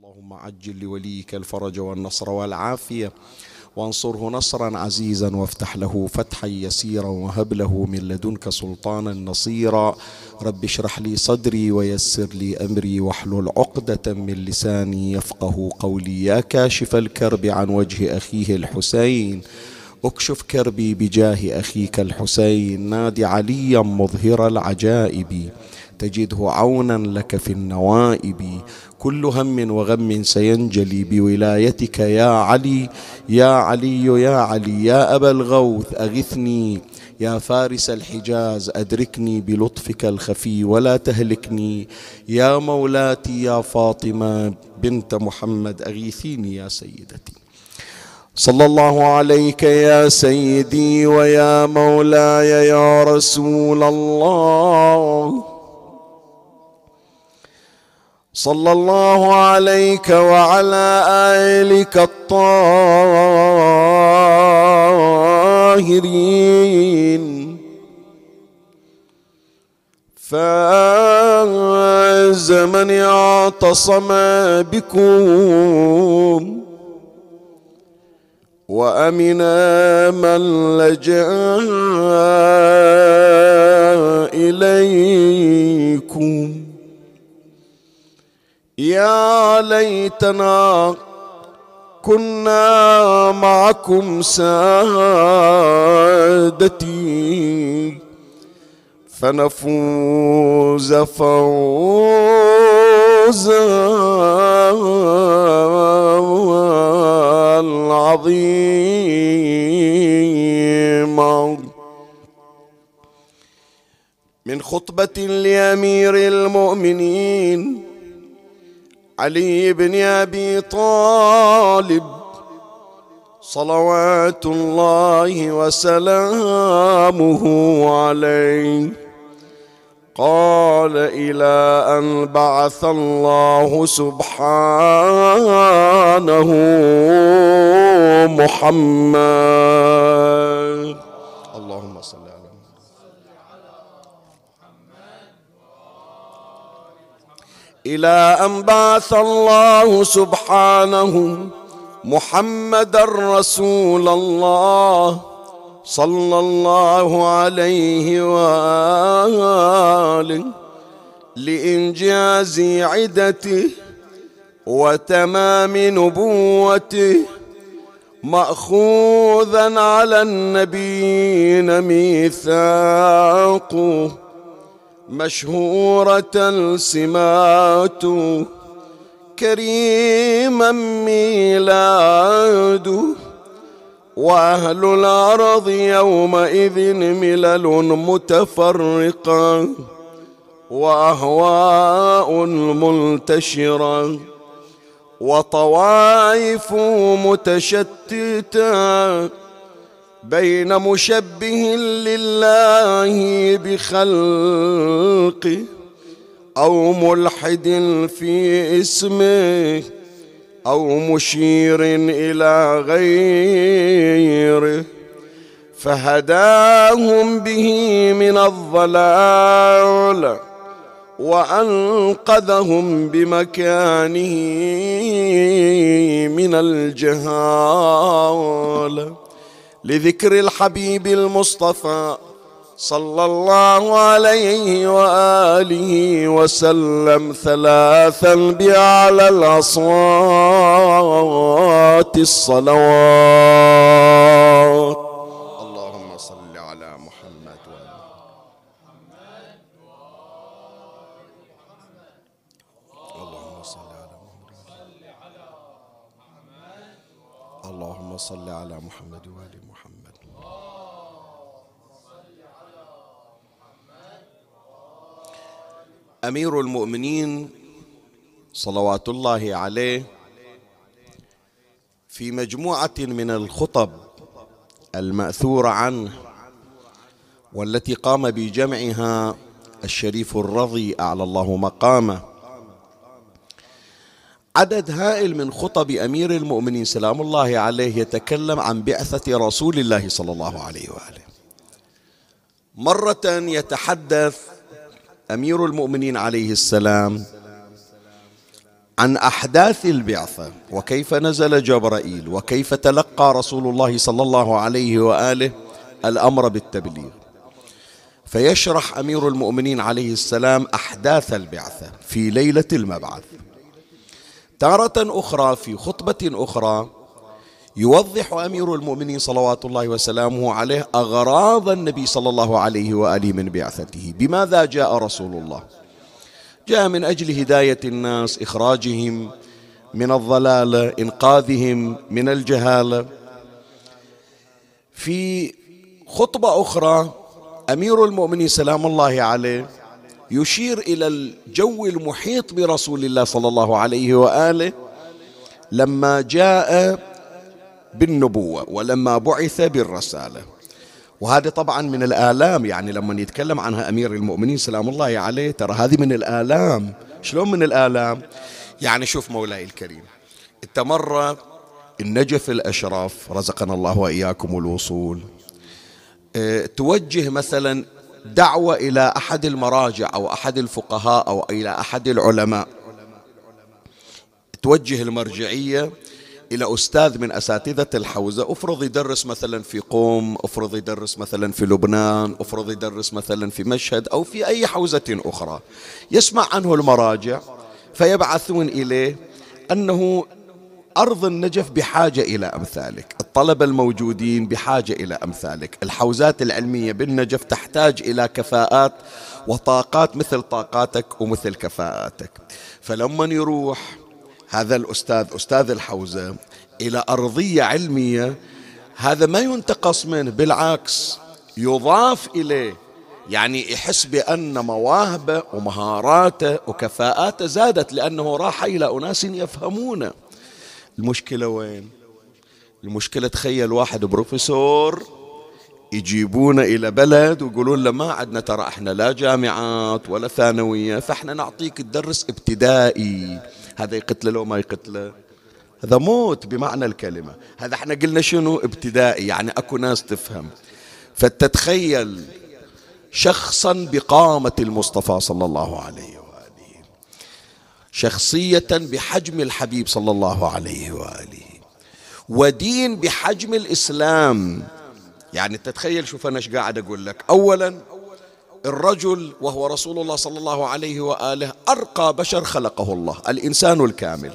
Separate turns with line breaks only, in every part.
اللهم عجل لوليك الفرج والنصر والعافية، وانصره نصرا عزيزا، وافتح له فتحا يسيرا، وهب له من لدنك سلطانا نصيرا. رب اشرح لي صدري ويسر لي أمري، واحلل عقدة من لساني يفقه قولي. يا كاشف الكرب عن وجه أخيه الحسين، اكشف كربي بجاه أخيك الحسين. نادي عليا مظهر العجائب، تجده عونا لك في النوائب. كل هم وغم سينجلي بولايتك يا علي، يا علي يا علي. يا أبا الغوث أغثني، يا فارس الحجاز أدركني بلطفك الخفي ولا تهلكني. يا مولاتي يا فاطمة بنت محمد أغيثيني يا سيدتي. صلى الله عليك يا سيدي ويا مولاي يا رسول الله. صلى الله عليك وعلى آلك الطاهرين. فاز من اعتصم بكم، وأمن من لجأ إليكم. يا ليتنا كنا معكم سادتي، فنفوز فوزا عظيما. من خطبة لأمير المؤمنين علي بن أبي طالب صلوات الله وسلامه عليه، قال: إلى أن بعث الله سبحانه محمد. اللهم صل على إلى أن بعث الله سبحانه محمد رسول الله صلى الله عليه وآله، لإنجاز عدته وتمام نبوته، مأخوذا على النبيين ميثاقه، مشهورة سماته، كريما ميلاده. وأهل الأرض يومئذ ملل متفرقة، وأهواء منتشرة، وطوائف متشتتة، بين مشبه لله بخلقه أو ملحد في اسمه أو مشير إلى غيره، فهداهم به من الضلال وأنقذهم بمكانه من الجهالة. لذكر الحبيب المصطفى صلى الله عليه وآله وسلم ثلاثا بأعلى الأصوات الصلوات. اللهم صل على محمد اللهم صل على محمد، اللهم صل على محمد وآل محمد. أمير المؤمنين صلوات الله عليه في مجموعة من الخطب المأثورة عنه، والتي قام بجمعها الشريف الرضي أعلى الله مقامه، عدد هائل من خطب أمير المؤمنين سلام الله عليه يتكلم عن بعثة رسول الله صلى الله عليه وآله. مرة يتحدث أمير المؤمنين عليه السلام عن أحداث البعثة وكيف نزل جبرائيل وكيف تلقى رسول الله صلى الله عليه وآله الأمر بالتبليغ. فيشرح أمير المؤمنين عليه السلام أحداث البعثة في ليلة المبعث. تارة أخرى في خطبة أخرى يوضح أمير المؤمنين صلوات الله وسلامه عليه أغراض النبي صلى الله عليه وآله من بعثته. بماذا جاء رسول الله؟ جاء من أجل هداية الناس، إخراجهم من الضلالة، إنقاذهم من الجهالة. في خطبة أخرى أمير المؤمنين سلام الله عليه يشير إلى الجو المحيط برسول الله صلى الله عليه وآله لما جاء بالنبوة ولما بعث بالرسالة. وهذا طبعا من الآلام، يعني لما يتكلم عنها أمير المؤمنين سلام الله عليه ترى هذه من الآلام. شلون من الآلام؟ يعني شوف مولاي الكريم، انت مرة النجف الأشرف رزقنا الله وإياكم الوصول، توجه مثلا دعوة إلى أحد المراجع أو أحد الفقهاء أو إلى أحد العلماء، توجه المرجعية إلى أستاذ من أساتذة الحوزة، أفرض يدرس مثلا في قوم، أفرض يدرس مثلا في لبنان، أفرض يدرس مثلا في مشهد أو في أي حوزة أخرى، يسمع عنه المراجع فيبعثون إليه أنه أرض النجف بحاجة إلى أمثالك، الطلبة الموجودين بحاجة إلى أمثالك، الحوزات العلمية بالنجف تحتاج إلى كفاءات وطاقات مثل طاقاتك ومثل كفاءاتك. فلما يروح هذا الأستاذ أستاذ الحوزة إلى أرضية علمية، هذا ما ينتقص منه، بالعكس يضاف إليه، يعني يحس بأن مواهبه ومهاراته وكفاءاته زادت لأنه راح إلى أناس يفهمونه. المشكلة وين؟ المشكلة تخيل واحد بروفيسور يجيبونه إلى بلد ويقولون له ما عندنا ترى احنا لا جامعات ولا ثانوية، فاحنا نعطيك تدرس ابتدائي. هذا يقتله لو ما يقتله؟ هذا موت بمعنى الكلمة. هذا احنا قلنا شنو ابتدائي، يعني اكو ناس تفهم. فتتخيل شخصا بقامة المصطفى صلى الله عليه وآله، شخصية بحجم الحبيب صلى الله عليه وآله، ودين بحجم الإسلام. يعني تتخيل، شوف أنا ايش قاعد أقول لك. أولا الرجل وهو رسول الله صلى الله عليه وآله أرقى بشر خلقه الله، الإنسان الكامل،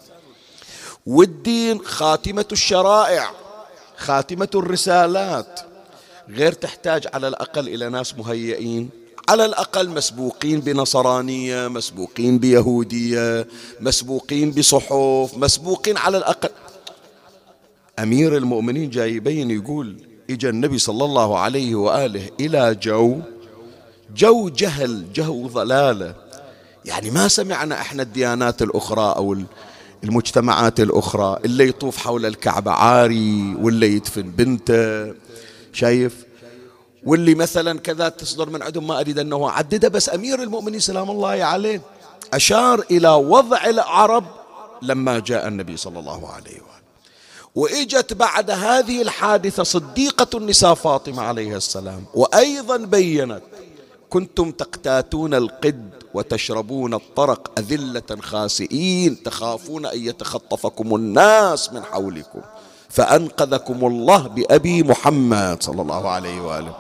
والدين خاتمة الشرائع، خاتمة الرسالات، غير تحتاج على الأقل إلى ناس مهيئين، على الأقل مسبوقين بنصرانية، مسبوقين بيهودية، مسبوقين بصحف، مسبوقين على الأقل. أمير المؤمنين جاي يبين يقول إجا النبي صلى الله عليه وآله إلى جو جهل، جو ضلالة. يعني ما سمعنا احنا الديانات الأخرى أو المجتمعات الأخرى اللي يطوف حول الكعبة عاري، واللي يدفن بنته، شايف، واللي مثلا كذا تصدر من عندهم، ما أريد أنه عدده، بس أمير المؤمنين سلام الله عليه أشار إلى وضع العرب لما جاء النبي صلى الله عليه وآله. وإجت بعد هذه الحادثة صديقة النساء فاطمة عليها السلام، وأيضا بيّنت: كنتم تقتاتون القد وتشربون الطرق أذلة خاسئين تخافون أن يتخطفكم الناس من حولكم فأنقذكم الله بأبي محمد صلى الله عليه وآله.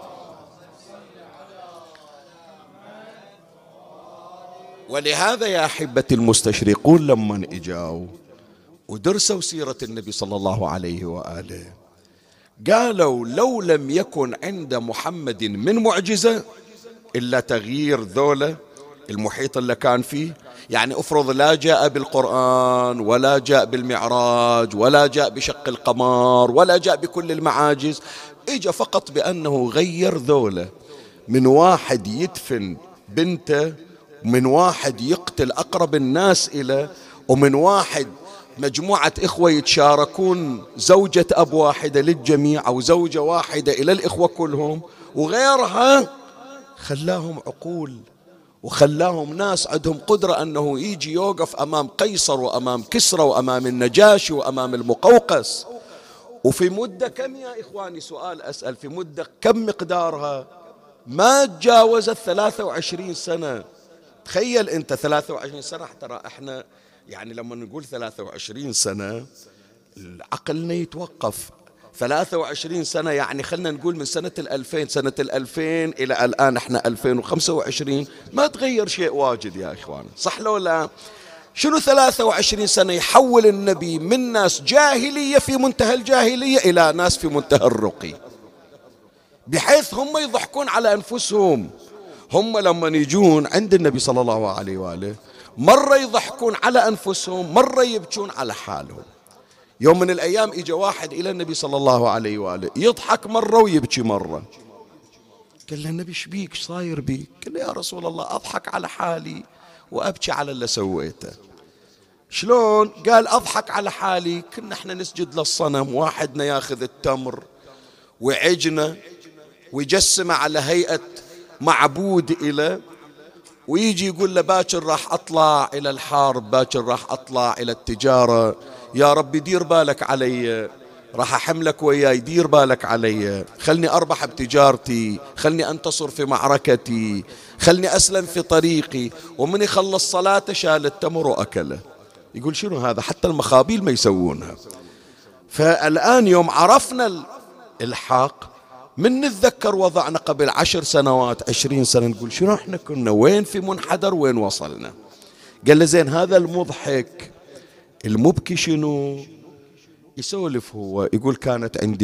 ولهذا يا أحبة المستشرقون لما إجاوا ودرسوا سيرة النبي صلى الله عليه وآله قالوا لو لم يكن عند محمد من معجزة إلا تغيير ذولا المحيط اللي كان فيه. يعني أفرض لا جاء بالقرآن ولا جاء بالمعراج ولا جاء بشق القمر ولا جاء بكل المعاجز، إجا فقط بأنه غير ذولا، من واحد يدفن بنته، من واحد يقتل أقرب الناس إليه، ومن واحد مجموعة إخوة يتشاركون زوجة أب واحدة للجميع أو زوجة واحدة إلى الإخوة كلهم، وغيرها خلاهم عقول وخلاهم ناس عندهم قدرة أنه يجي يوقف أمام قيصر وأمام كسرى وأمام النجاشي وأمام المقوقس. وفي مدة كم يا إخواني، سؤال أسأل، في مدة كم مقدارها؟ ما تجاوزت 23 سنة. تخيل أنت 23 سنة، ترى إحنا يعني لما نقول 23 سنة عقلنا يتوقف. 23 سنة يعني خلنا نقول من سنة 2000، سنة 2000 إلى الآن احنا 2025، ما تغير شيء واجد يا إخوان، صح لو لا؟ شنو 23 سنة يحول النبي من ناس جاهلية في منتهى الجاهلية إلى ناس في منتهى الرقي، بحيث هم يضحكون على أنفسهم. هم لما يجون عند النبي صلى الله عليه وآله مرة يضحكون على أنفسهم، مرة يبكون على حالهم. يوم من الأيام إجا واحد إلى النبي صلى الله عليه وآله يضحك مرة ويبكي مرة. قال له النبي شبيك، صاير بيك؟ قال له يا رسول الله أضحك على حالي وأبكي على اللي سويته. شلون؟ قال أضحك على حالي، كنا احنا نسجد للصنم، واحدنا ياخذ التمر وعجنه ويجسمه على هيئة معبود إله، ويجي يقول له باكر راح أطلع إلى الحرب، باكر راح أطلع إلى التجارة، يا ربي دير بالك علي، راح أحملك وياي، دير بالك علي، خلني أربح بتجارتي، خلني أنتصر في معركتي، خلني أسلم في طريقي. ومن يخلص صلاته شال التمر وأكله. يقول شنو هذا؟ حتى المخابيل ما يسوونها. فالآن يوم عرفنا الحق، من نتذكر وضعنا قبل 10 سنوات 20 سنة، نقول شنو احنا كنا، وين في منحدر، وين وصلنا. قال له زين هذا المضحك المبكي شنو؟ يسولف هو، يقول كانت عندي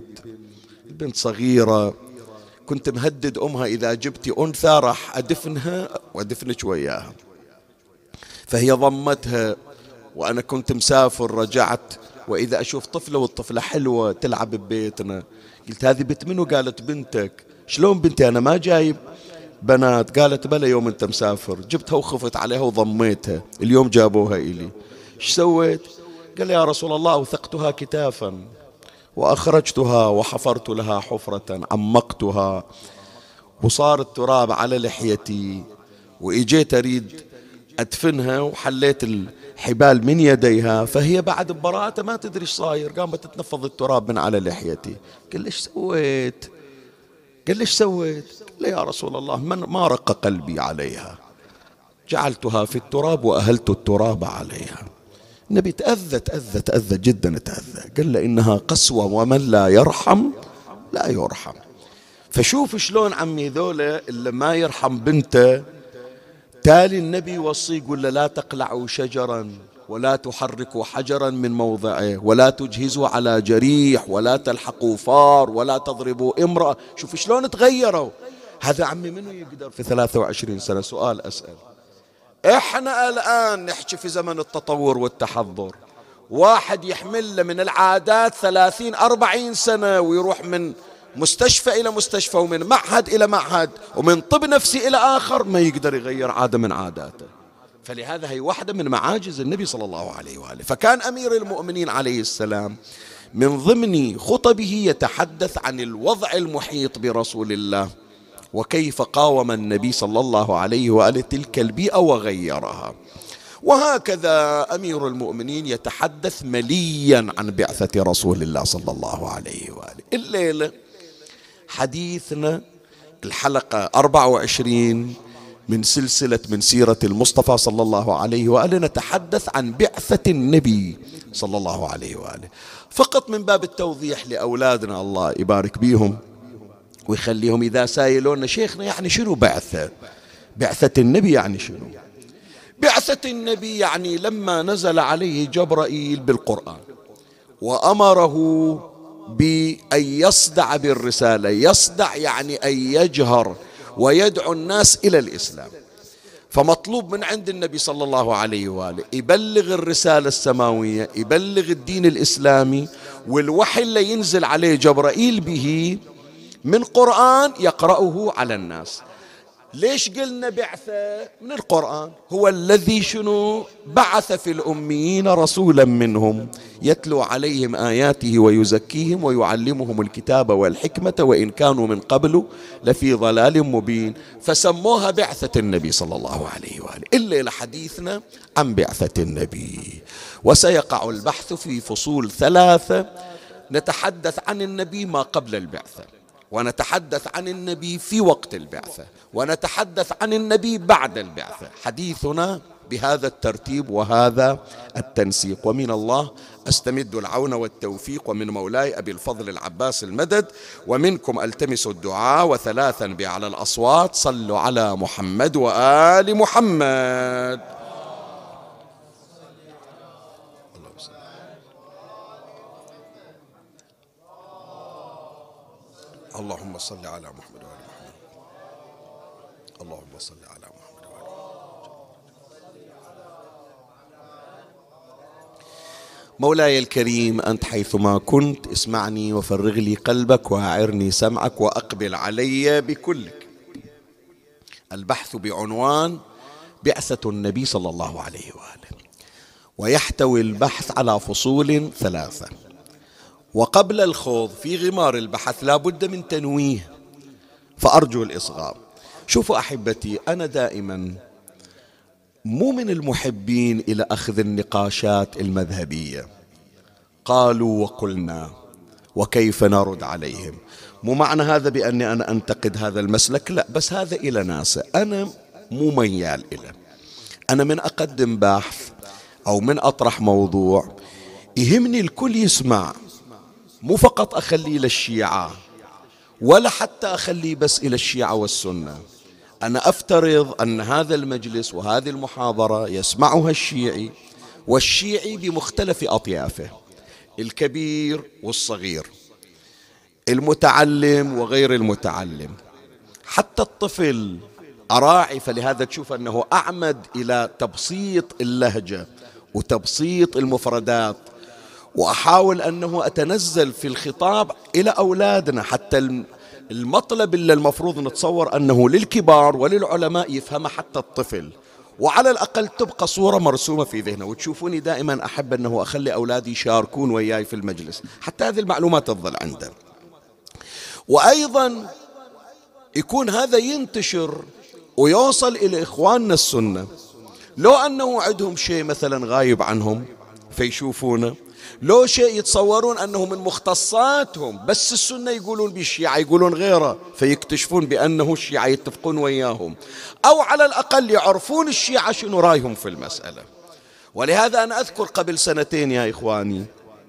بنت صغيرة، كنت مهدد أمها إذا جبتي أنثى راح أدفنها وأدفنك وياها، فهي ضمتها، وأنا كنت مسافر رجعت، وإذا أشوف طفلة والطفلة حلوة تلعب ببيتنا، قلت هذه بنت منو؟ قالت بنتك. شلون بنتي؟ أنا ما جايب بنات. قالت بلى يوم أنت مسافر جبتها وخفت عليها وضميتها، اليوم جابوها إلي. ايش سويت؟ قال يا رسول الله أوثقتها كتافا وأخرجتها وحفرت لها حفرة عمقتها وصار التراب على لحيتي، وإجيت أريد أدفنها وحليت الحبال من يديها، فهي بعد ببراءة ما تدري ايش صاير، قامت تتنفض التراب من على لحيتي. قال ايش سويت؟ قال ايش سويت؟ قال لي يا رسول الله ما رق قلبي عليها، جعلتها في التراب وأهلت التراب عليها. النبي تأذى جدا، تأذى. قال له إنها قسوة ومن لا يرحم لا يرحم. فشوف شلون عمي ذولا اللي ما يرحم بنته، تالي النبي يوصي يقول له لا تقلعوا شجرا ولا تحركوا حجرا من موضعه ولا تجهزوا على جريح ولا تلحقوا فار ولا تضربوا امرأة. شوف شلون تغيروا. هذا عمي منو يقدر في 23 سنة؟ سؤال أسأل. احنا الآن نحكي في زمن التطور والتحضر، واحد يحمل له من العادات 30-40 سنة، ويروح من مستشفى إلى مستشفى ومن معهد إلى معهد ومن طب نفسي إلى آخر، ما يقدر يغير عادة من عاداته. فلهذا هي واحدة من معاجز النبي صلى الله عليه وآله. فكان أمير المؤمنين عليه السلام من ضمن خطبه يتحدث عن الوضع المحيط برسول الله، وكيف قاوم النبي صلى الله عليه وآله تلك البيئة وغيرها. وهكذا أمير المؤمنين يتحدث مليا عن بعثة رسول الله صلى الله عليه وآله. الليلة حديثنا الحلقة 24 من سلسلة من سيرة المصطفى صلى الله عليه وآله، نتحدث عن بعثة النبي صلى الله عليه وآله، فقط من باب التوضيح لأولادنا، الله يبارك بيهم ويخليهم إذا سائلون شيخنا يعني شنو بعثة؟ بعثة النبي يعني شنو؟ بعثة النبي يعني لما نزل عليه جبرائيل بالقرآن وأمره بأن يصدع بالرسالة، يصدع يعني أن يجهر ويدعو الناس إلى الإسلام، فمطلوب من عند النبي صلى الله عليه وآله يبلغ الرسالة السماوية، يبلغ الدين الإسلامي، والوحي اللي ينزل عليه جبرائيل به من قرآن يقرأه على الناس. ليش قلنا بعثة؟ من القرآن، هو الذي شنو بعث في الأميين رسولا منهم يتلو عليهم آياته ويزكيهم ويعلمهم الكتاب والحكمة وإن كانوا من قبل لفي ضلال مبين، فسموها بعثة النبي صلى الله عليه وآله. الليلة حديثنا عن بعثة النبي، وسيقع البحث في فصول 3، نتحدث عن النبي ما قبل البعثة، ونتحدث عن النبي في وقت البعثة، ونتحدث عن النبي بعد البعثة. حديثنا بهذا الترتيب وهذا التنسيق. ومن الله أستمد العون والتوفيق، ومن مولاي أبي الفضل العباس المدد، ومنكم ألتمس الدعاء. وثلاثا بأعلى الأصوات صلوا على محمد وآل محمد. اللهم صل على محمد وآل محمد. اللهم صل على محمد وآل محمد. مولاي الكريم، أنت حيثما كنت اسمعني وفرغ لي قلبك وأعرني سمعك وأقبل علي بكلك. البحث بعنوان بعثة النبي صلى الله عليه وآله، ويحتوي البحث على فصول ثلاثة. وقبل الخوض في غمار البحث لا بد من تنويه، فأرجو الإصغاء. شوفوا أحبتي، أنا دائما مو من المحبين إلى أخذ النقاشات المذهبية، قالوا وقلنا وكيف نرد عليهم. مو معنى هذا بأني أنا أنتقد هذا المسلك، لا، بس هذا إلى ناس أنا مو ميال إلى. أنا من أقدم بحث أو من أطرح موضوع يهمني الكل يسمع، مو فقط أخليه للشيعة ولا حتى أخليه بس إلى الشيعة والسنة. أنا أفترض أن هذا المجلس وهذه المحاضرة يسمعها الشيعي والشيعي بمختلف أطيافه، الكبير والصغير، المتعلم وغير المتعلم، حتى الطفل أراعي. فلهذا تشوف أنه أعمد إلى تبسيط اللهجة وتبسيط المفردات، وأحاول أنه أتنزل في الخطاب إلى أولادنا، حتى المطلب اللي المفروض نتصور أنه للكبار وللعلماء يفهم حتى الطفل، وعلى الأقل تبقى صورة مرسومة في ذهنه. وتشوفوني دائما أحب أنه أخلي أولادي يشاركون وياي في المجلس حتى هذه المعلومات تظل عنده، وأيضا يكون هذا ينتشر ويوصل إلى إخواننا السنة، لو أنه عندهم شيء مثلا غايب عنهم فيشوفونه، لو شيء يتصورون أنه من مختصاتهم بس السنة يقولون بالشيعة يقولون غيره، فيكتشفون بأنه الشيعة يتفقون وياهم، أو على الأقل يعرفون الشيعة شنو رأيهم في المسألة. ولهذا أنا أذكر قبل سنتين يا إخواني،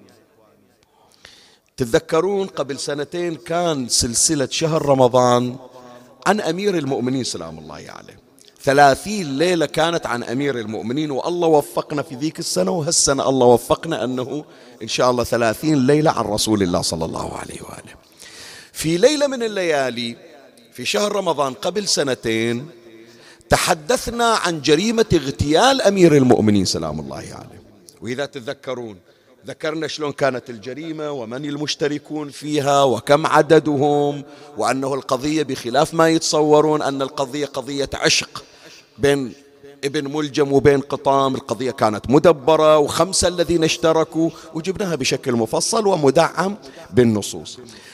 تتذكرون قبل سنتين كان سلسلة شهر رمضان عن أمير المؤمنين سلام الله عليه، 30 ليلة كانت عن أمير المؤمنين، والله وفقنا في ذيك السنة وهالسنة الله وفقنا أنه إن شاء الله 30 ليلة عن رسول الله صلى الله عليه وآله. في ليلة من الليالي في شهر رمضان قبل سنتين تحدثنا عن جريمة اغتيال أمير المؤمنين سلام الله عليه. وإذا تتذكرون ذكرنا شلون كانت الجريمة ومن المشتركون فيها وكم عددهم، وأنه القضية بخلاف ما يتصورون، أن القضية قضية عشق بين ابن ملجم وبين قطام، القضية كانت مدبرة و5 الذين اشتركوا، وجبناها بشكل مفصل ومدعم بالنصوص.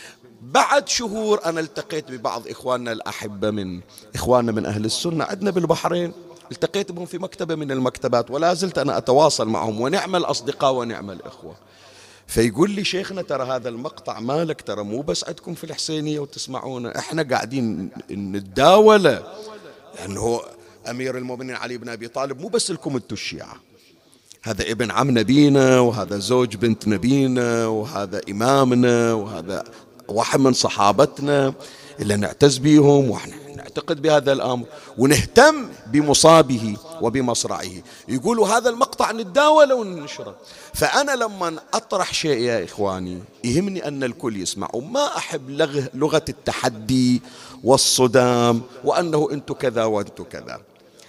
بعد شهور أنا التقيت ببعض إخواننا الأحبة من إخواننا من أهل السنة عندنا بالبحرين، التقيت بهم في مكتبة من المكتبات ولا زلت أنا أتواصل معهم، ونعم الأصدقاء ونعم الإخوة. فيقول لي شيخنا ترى هذا المقطع مالك ترى مو بس عندكم في الحسينية وتسمعونه، احنا قاعدين نتداوله، لأنه أمير المؤمنين علي بن أبي طالب مو بس لكم انتم الشيعة، هذا ابن عم نبينا، وهذا زوج بنت نبينا، وهذا إمامنا، وهذا واحد من صحابتنا اللي نعتز بيهم، واحنا نعتقد بهذا الأمر ونهتم بمصابه وبمصرعه. يقولوا هذا المقطع نتداوله وننشره. فأنا لما أطرح شيء يا إخواني يهمني أن الكل يسمع، وما أحب لغة التحدي والصدام وأنه أنتم كذا وأنتم كذا.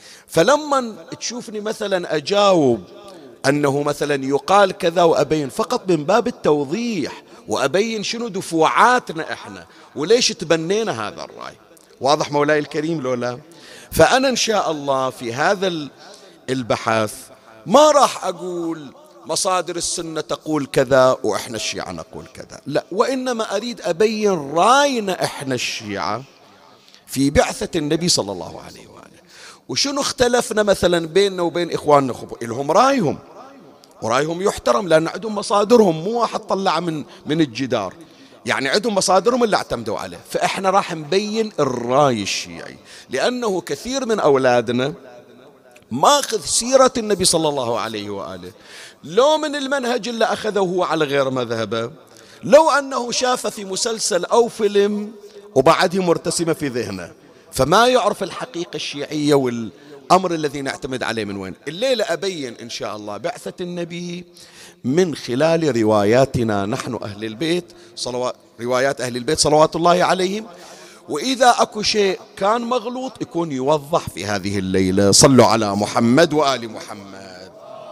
فلما تشوفني مثلا أجاوب أنه مثلا يقال كذا وأبين فقط من باب التوضيح وأبين شنو دفوعاتنا إحنا وليش تبنينا هذا الرأي. واضح مولاي الكريم لو لا؟ فأنا إن شاء الله في هذا البحث ما راح أقول مصادر السنة تقول كذا وإحنا الشيعة نقول كذا، لا، وإنما أريد أبين رأينا إحنا الشيعة في بعثة النبي صلى الله عليه وآله، وشنو اختلفنا مثلا بيننا وبين إخواننا. لهم رأيهم ورأيهم يحترم، لأن عندهم مصادرهم، مو واحد طلع من الجدار، يعني عندهم مصادرهم اللي اعتمدوا عليه. فإحنا راح نبين الرأي الشيعي، لأنه كثير من أولادنا ماخذ سيرة النبي صلى الله عليه وآله، لو من المنهج اللي أخذه هو على غير مذهبه، لو أنه شاف في مسلسل أو فيلم وبعده مرتسمة في ذهنه، فما يعرف الحقيقة الشيعية والأمر الذي نعتمد عليه من وين. الليلة أبين إن شاء الله بعثة النبي من خلال رواياتنا نحن أهل البيت، روايات أهل البيت صلوات الله عليهم، وإذا أكو شيء كان مغلوط يكون يوضح في هذه الليلة. صلوا على محمد وآل محمد.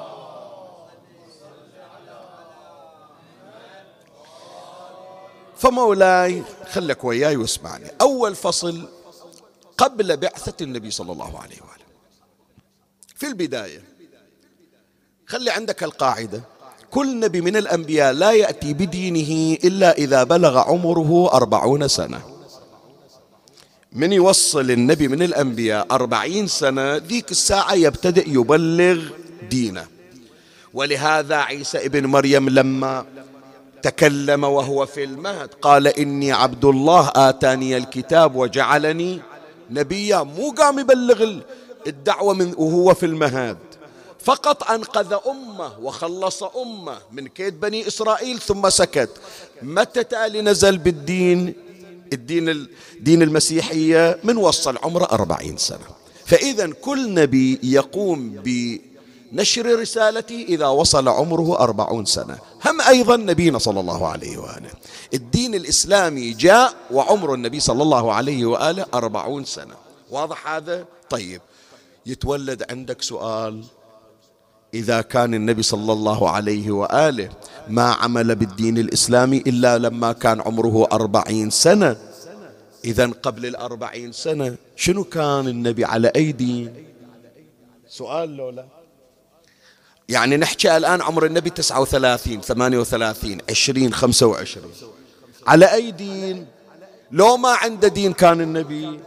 فمولاي خلك وياي واسمعني. أول فصل قبل بعثة النبي صلى الله عليه وآله. في البداية خلي عندك القاعدة: كل نبي من الأنبياء لا يأتي بدينه إلا إذا بلغ عمره 40 سنة. من يوصل النبي من الأنبياء 40 سنة ذيك الساعة يبتدئ يبلغ دينه. ولهذا عيسى ابن مريم لما تكلم وهو في المهد قال إني عبد الله آتاني الكتاب وجعلني نبيا، مو قام يبلغ الدعوة وهو في المهد، فقط أنقذ أمة وخلص أمة من كيد بني إسرائيل ثم سكت. متى تالي نزل بالدين؟ دين المسيحية من وصل عمره 40 سنة. فإذا كل نبي يقوم بنشر رسالته إذا وصل عمره 40 سنة. هم أيضا نبينا صلى الله عليه وآله الدين الإسلامي جاء وعمر النبي صلى الله عليه وآله 40 سنة. واضح هذا؟ طيب، يتولد عندك سؤال: إذا كان النبي صلى الله عليه وآله ما عمل بالدين الإسلامي إلا لما كان عمره 40 سنة، إذن قبل 40 سنة شنو كان النبي على أي دين؟ سؤال لولا. يعني نحكي الآن عمر النبي 39 38 20 25، على أي دين؟ لو ما عنده دين كان النبي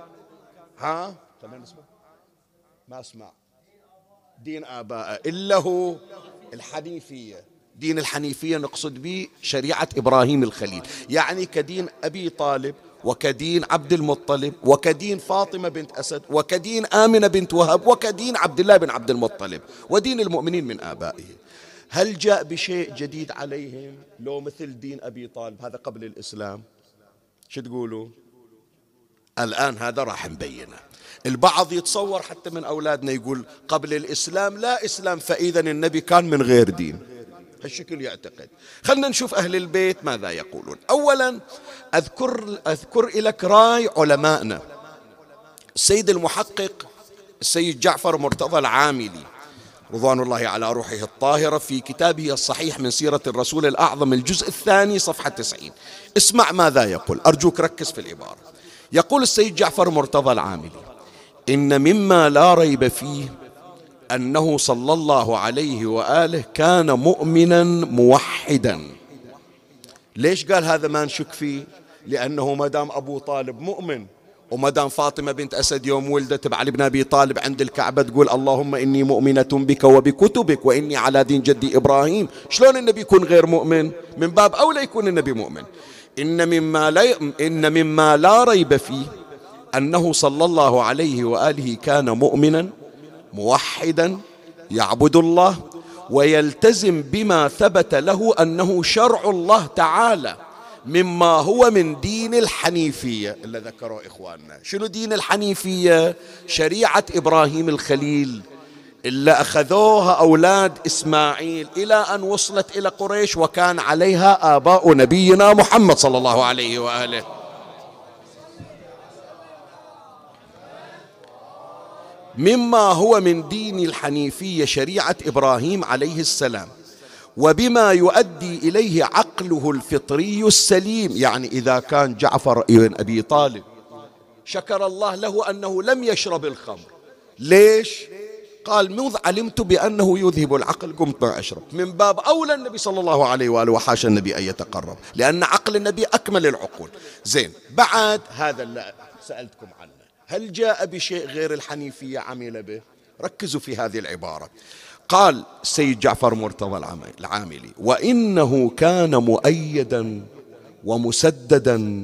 ما اسمع دين آبائه إلا هو الحنيفية. دين الحنيفية نقصد به شريعة إبراهيم الخليل، يعني كدين أبي طالب وكدين عبد المطلب وكدين فاطمة بنت أسد وكدين آمنة بنت وهب وكدين عبد الله بن عبد المطلب ودين المؤمنين من آبائه. هل جاء بشيء جديد عليهم لو مثل دين أبي طالب؟ هذا قبل الإسلام. شو تقولوا الآن؟ هذا راح نبينه. البعض يتصور حتى من أولادنا يقول قبل الإسلام لا إسلام، فإذا النبي كان من غير دين، هالشكل يعتقد. خلنا نشوف أهل البيت ماذا يقولون. أولا أذكر لك راي علمائنا. السيد المحقق السيد جعفر مرتضى العاملي رضوان الله على روحه الطاهرة في كتابه الصحيح من سيرة الرسول الأعظم الجزء الثاني صفحة 90، اسمع ماذا يقول، أرجوك ركز في العبارة. يقول السيد جعفر مرتضى العاملي: إن مما لا ريب فيه أنه صلى الله عليه وآله كان مؤمنا موحدا. ليش قال هذا ما نشك فيه؟ لأنه مدام أبو طالب مؤمن، ومدام فاطمة بنت أسد يوم ولدت بعلي بن أبي طالب عند الكعبة تقول اللهم إني مؤمنة بك وبكتبك وإني على دين جدي إبراهيم، شلون النبي يكون غير مؤمن؟ من باب أولى يكون النبي مؤمن. إن مما لا ريب فيه أنه صلى الله عليه وآله كان مؤمنا موحدا يعبد الله ويلتزم بما ثبت له أنه شرع الله تعالى مما هو من دين الحنيفية اللي ذكروا إخواننا. شنو دين الحنيفية؟ شريعة إبراهيم الخليل اللي أخذوها أولاد إسماعيل إلى أن وصلت إلى قريش وكان عليها آباء نبينا محمد صلى الله عليه وآله. مما هو من دين الحنيفية شريعة إبراهيم عليه السلام، وبما يؤدي إليه عقله الفطري السليم. يعني إذا كان جعفر ابن أبي طالب شكر الله له أنه لم يشرب الخمر، ليش؟ قال مذ علمت بأنه يذهب العقل قمت أشرب. من باب أولى النبي صلى الله عليه وآله، وحاشا النبي أن يتقرب، لأن عقل النبي أكمل العقول. زين، بعد هذا اللي سألتكم عنه، هل جاء بشيء غير الحنيفية عمل به؟ ركزوا في هذه العبارة. قال السيد جعفر مرتضى العاملي: وإنه كان مؤيدا ومسددا،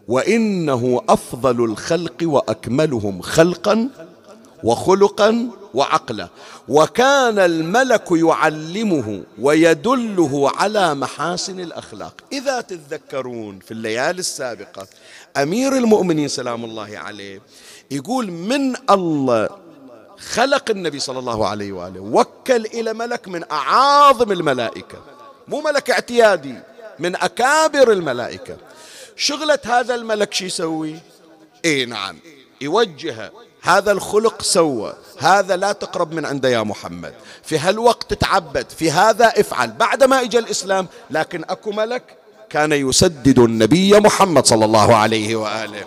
وإنه أفضل الخلق وأكملهم خلقا وخلقا وعقله، وكان الملك يعلمه ويدله على محاسن الأخلاق. إذا تتذكرون في الليالي السابقة أمير المؤمنين سلام الله عليه يقول من الله خلق النبي صلى الله عليه وآله وكل إلى ملك من أعاظم الملائكة، مو ملك اعتيادي، من أكابر الملائكة. شغلة هذا الملك شي يسوي؟ نعم، يوجه هذا الخلق سوى، هذا لا تقرب من عنده يا محمد، في هالوقت تتعبد، في هذا افعل. بعد ما اجى الإسلام لكن أكو ملك كان يسدد النبي محمد صلى الله عليه وآله.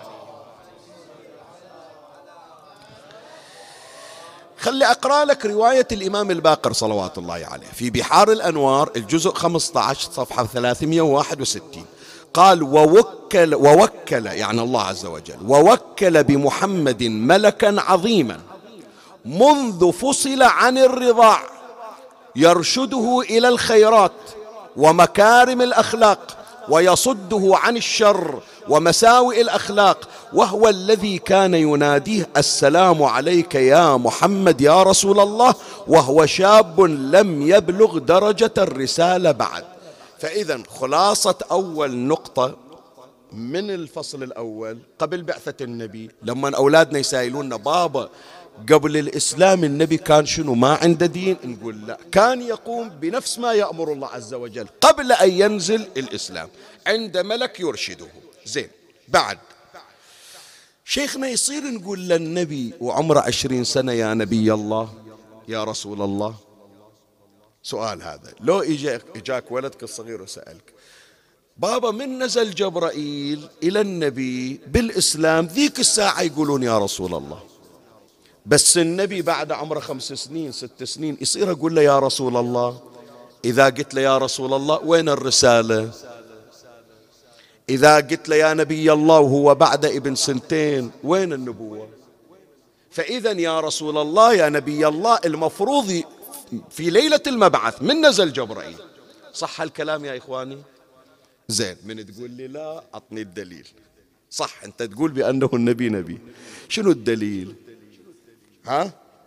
خلي أقرأ لك رواية الإمام الباقر صلوات الله عليه في بحار الأنوار الجزء 15 صفحة 361. قال ووكل يعني الله عز وجل ووكل بمحمد ملكا عظيما منذ فصل عن الرضاع يرشده إلى الخيرات ومكارم الأخلاق ويصده عن الشر ومساوئ الأخلاق، وهو الذي كان يناديه السلام عليك يا محمد يا رسول الله وهو شاب لم يبلغ درجة الرسالة بعد. فإذا خلاصة أول نقطة من الفصل الأول قبل بعثة النبي، لما أولادنا يسائلون بابا قبل الإسلام النبي كان شنو؟ ما عنده دين؟ نقول لا، كان يقوم بنفس ما يأمر الله عز وجل قبل أن ينزل الإسلام، عند ملك يرشده. زين، بعد شيخنا يصير نقول للنبي وعمره 20 سنة يا نبي الله يا رسول الله؟ سؤال هذا، لو إجاك ولدك الصغير وسألك بابا من نزل جبرائيل إلى النبي بالإسلام ذيك الساعة يقولون يا رسول الله، بس النبي بعد عمره 5 سنين 6 سنين يصير أقول له يا رسول الله. إذا قلت له يا رسول الله وين الرسالة؟ إذا قلت له يا نبي الله وهو بعد ابن 2 سنين وين النبوة؟ فإذا يا رسول الله يا نبي الله المفروض في ليلة المبعث من نزل جبرائيل. صح الكلام يا إخواني؟ زين، من تقول لي لا أعطني الدليل. صح، أنت تقول بأنه النبي نبي، شنو الدليل؟ ها؟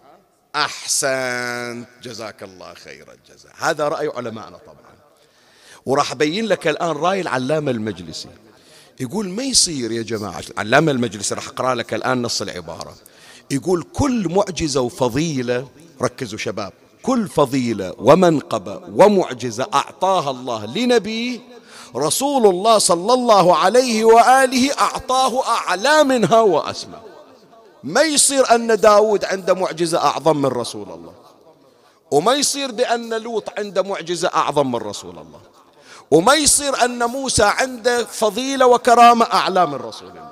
أحسنت، جزاك الله خير الجزاء. هذا رأي علماءنا طبعا، وراح أبين لك الآن رأي العلامة المجلسي. يقول ما يصير يا جماعة، العلامة المجلسي راح أقرأ لك الآن نص العبارة. يقول كل معجزة وفضيلة، ركزوا شباب، كل فضيلة ومنقبة ومعجزة أعطاها الله لنبي، رسول الله صلى الله عليه وآله أعطاه أعلى منها وأسمى. ما يصير أن داود عنده معجزة أعظم من رسول الله، وما يصير بأن لوط عنده معجزة أعظم من رسول الله، وما يصير أن موسى عنده فضيلة وكرامة أعلى من رسول الله.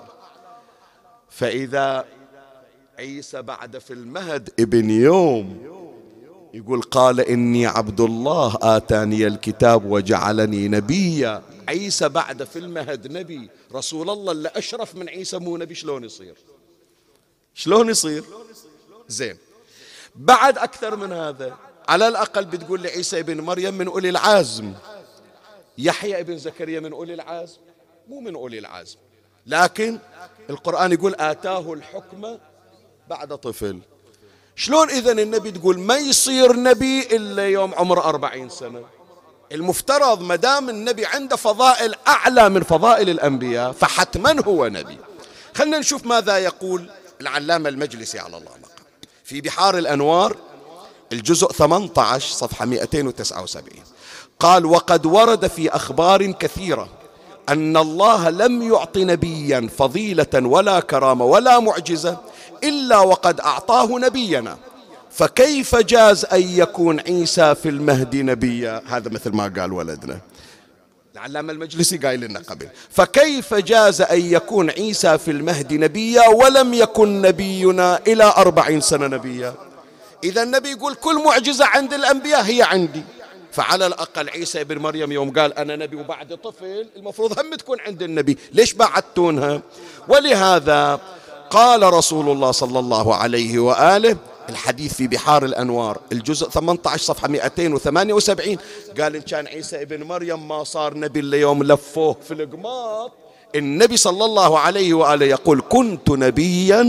فإذا عيسى بعد في المهد ابن يوم يقول قال إني عبد الله آتاني الكتاب وجعلني نبيا، عيسى بعد في المهد نبي، رسول الله اللي أشرف من عيسى مو نبي، شلون يصير؟ شلون يصير؟ زين، بعد أكثر من هذا، على الأقل بتقول لعيسى ابن مريم من أولي العزم، يحيى ابن زكريا من أولي العزم، مو من أولي العزم، لكن القرآن يقول آتاه الحكمة بعد طفل. شلون إذا النبي تقول ما يصير نبي إلا يوم عمره 40 سنة؟ المفترض مدام النبي عنده فضائل أعلى من فضائل الأنبياء فحتما هو نبي. خلنا نشوف ماذا يقول العلامة المجلسي على الله مقام في بحار الأنوار الجزء 18 صفحة 279. قال وقد ورد في أخبار كثيرة أن الله لم يعط نبيا فضيلة ولا كرامة ولا معجزة إلا وقد أعطاه نبينا، فكيف جاز أن يكون عيسى في المهد نبيا؟ هذا مثل ما قال ولدنا العلامة المجلسي قايل لنا قبل، فكيف جاز أن يكون عيسى في المهد نبيا ولم يكن نبينا إلى 40 سنة نبيا؟ إذا النبي يقول كل معجزة عند الأنبياء هي عندي، فعلى الأقل عيسى ابن مريم يوم قال أنا نبي وبعد طفل المفروض هم تكون عند النبي، ليش بعدتونها؟ ولهذا قال رسول الله صلى الله عليه وآله الحديث في بحار الأنوار الجزء 18 صفحة 278 قال إن كان عيسى ابن مريم ما صار نبي إلا يوم لفوه في القماط، النبي صلى الله عليه وآله يقول كنت نبيا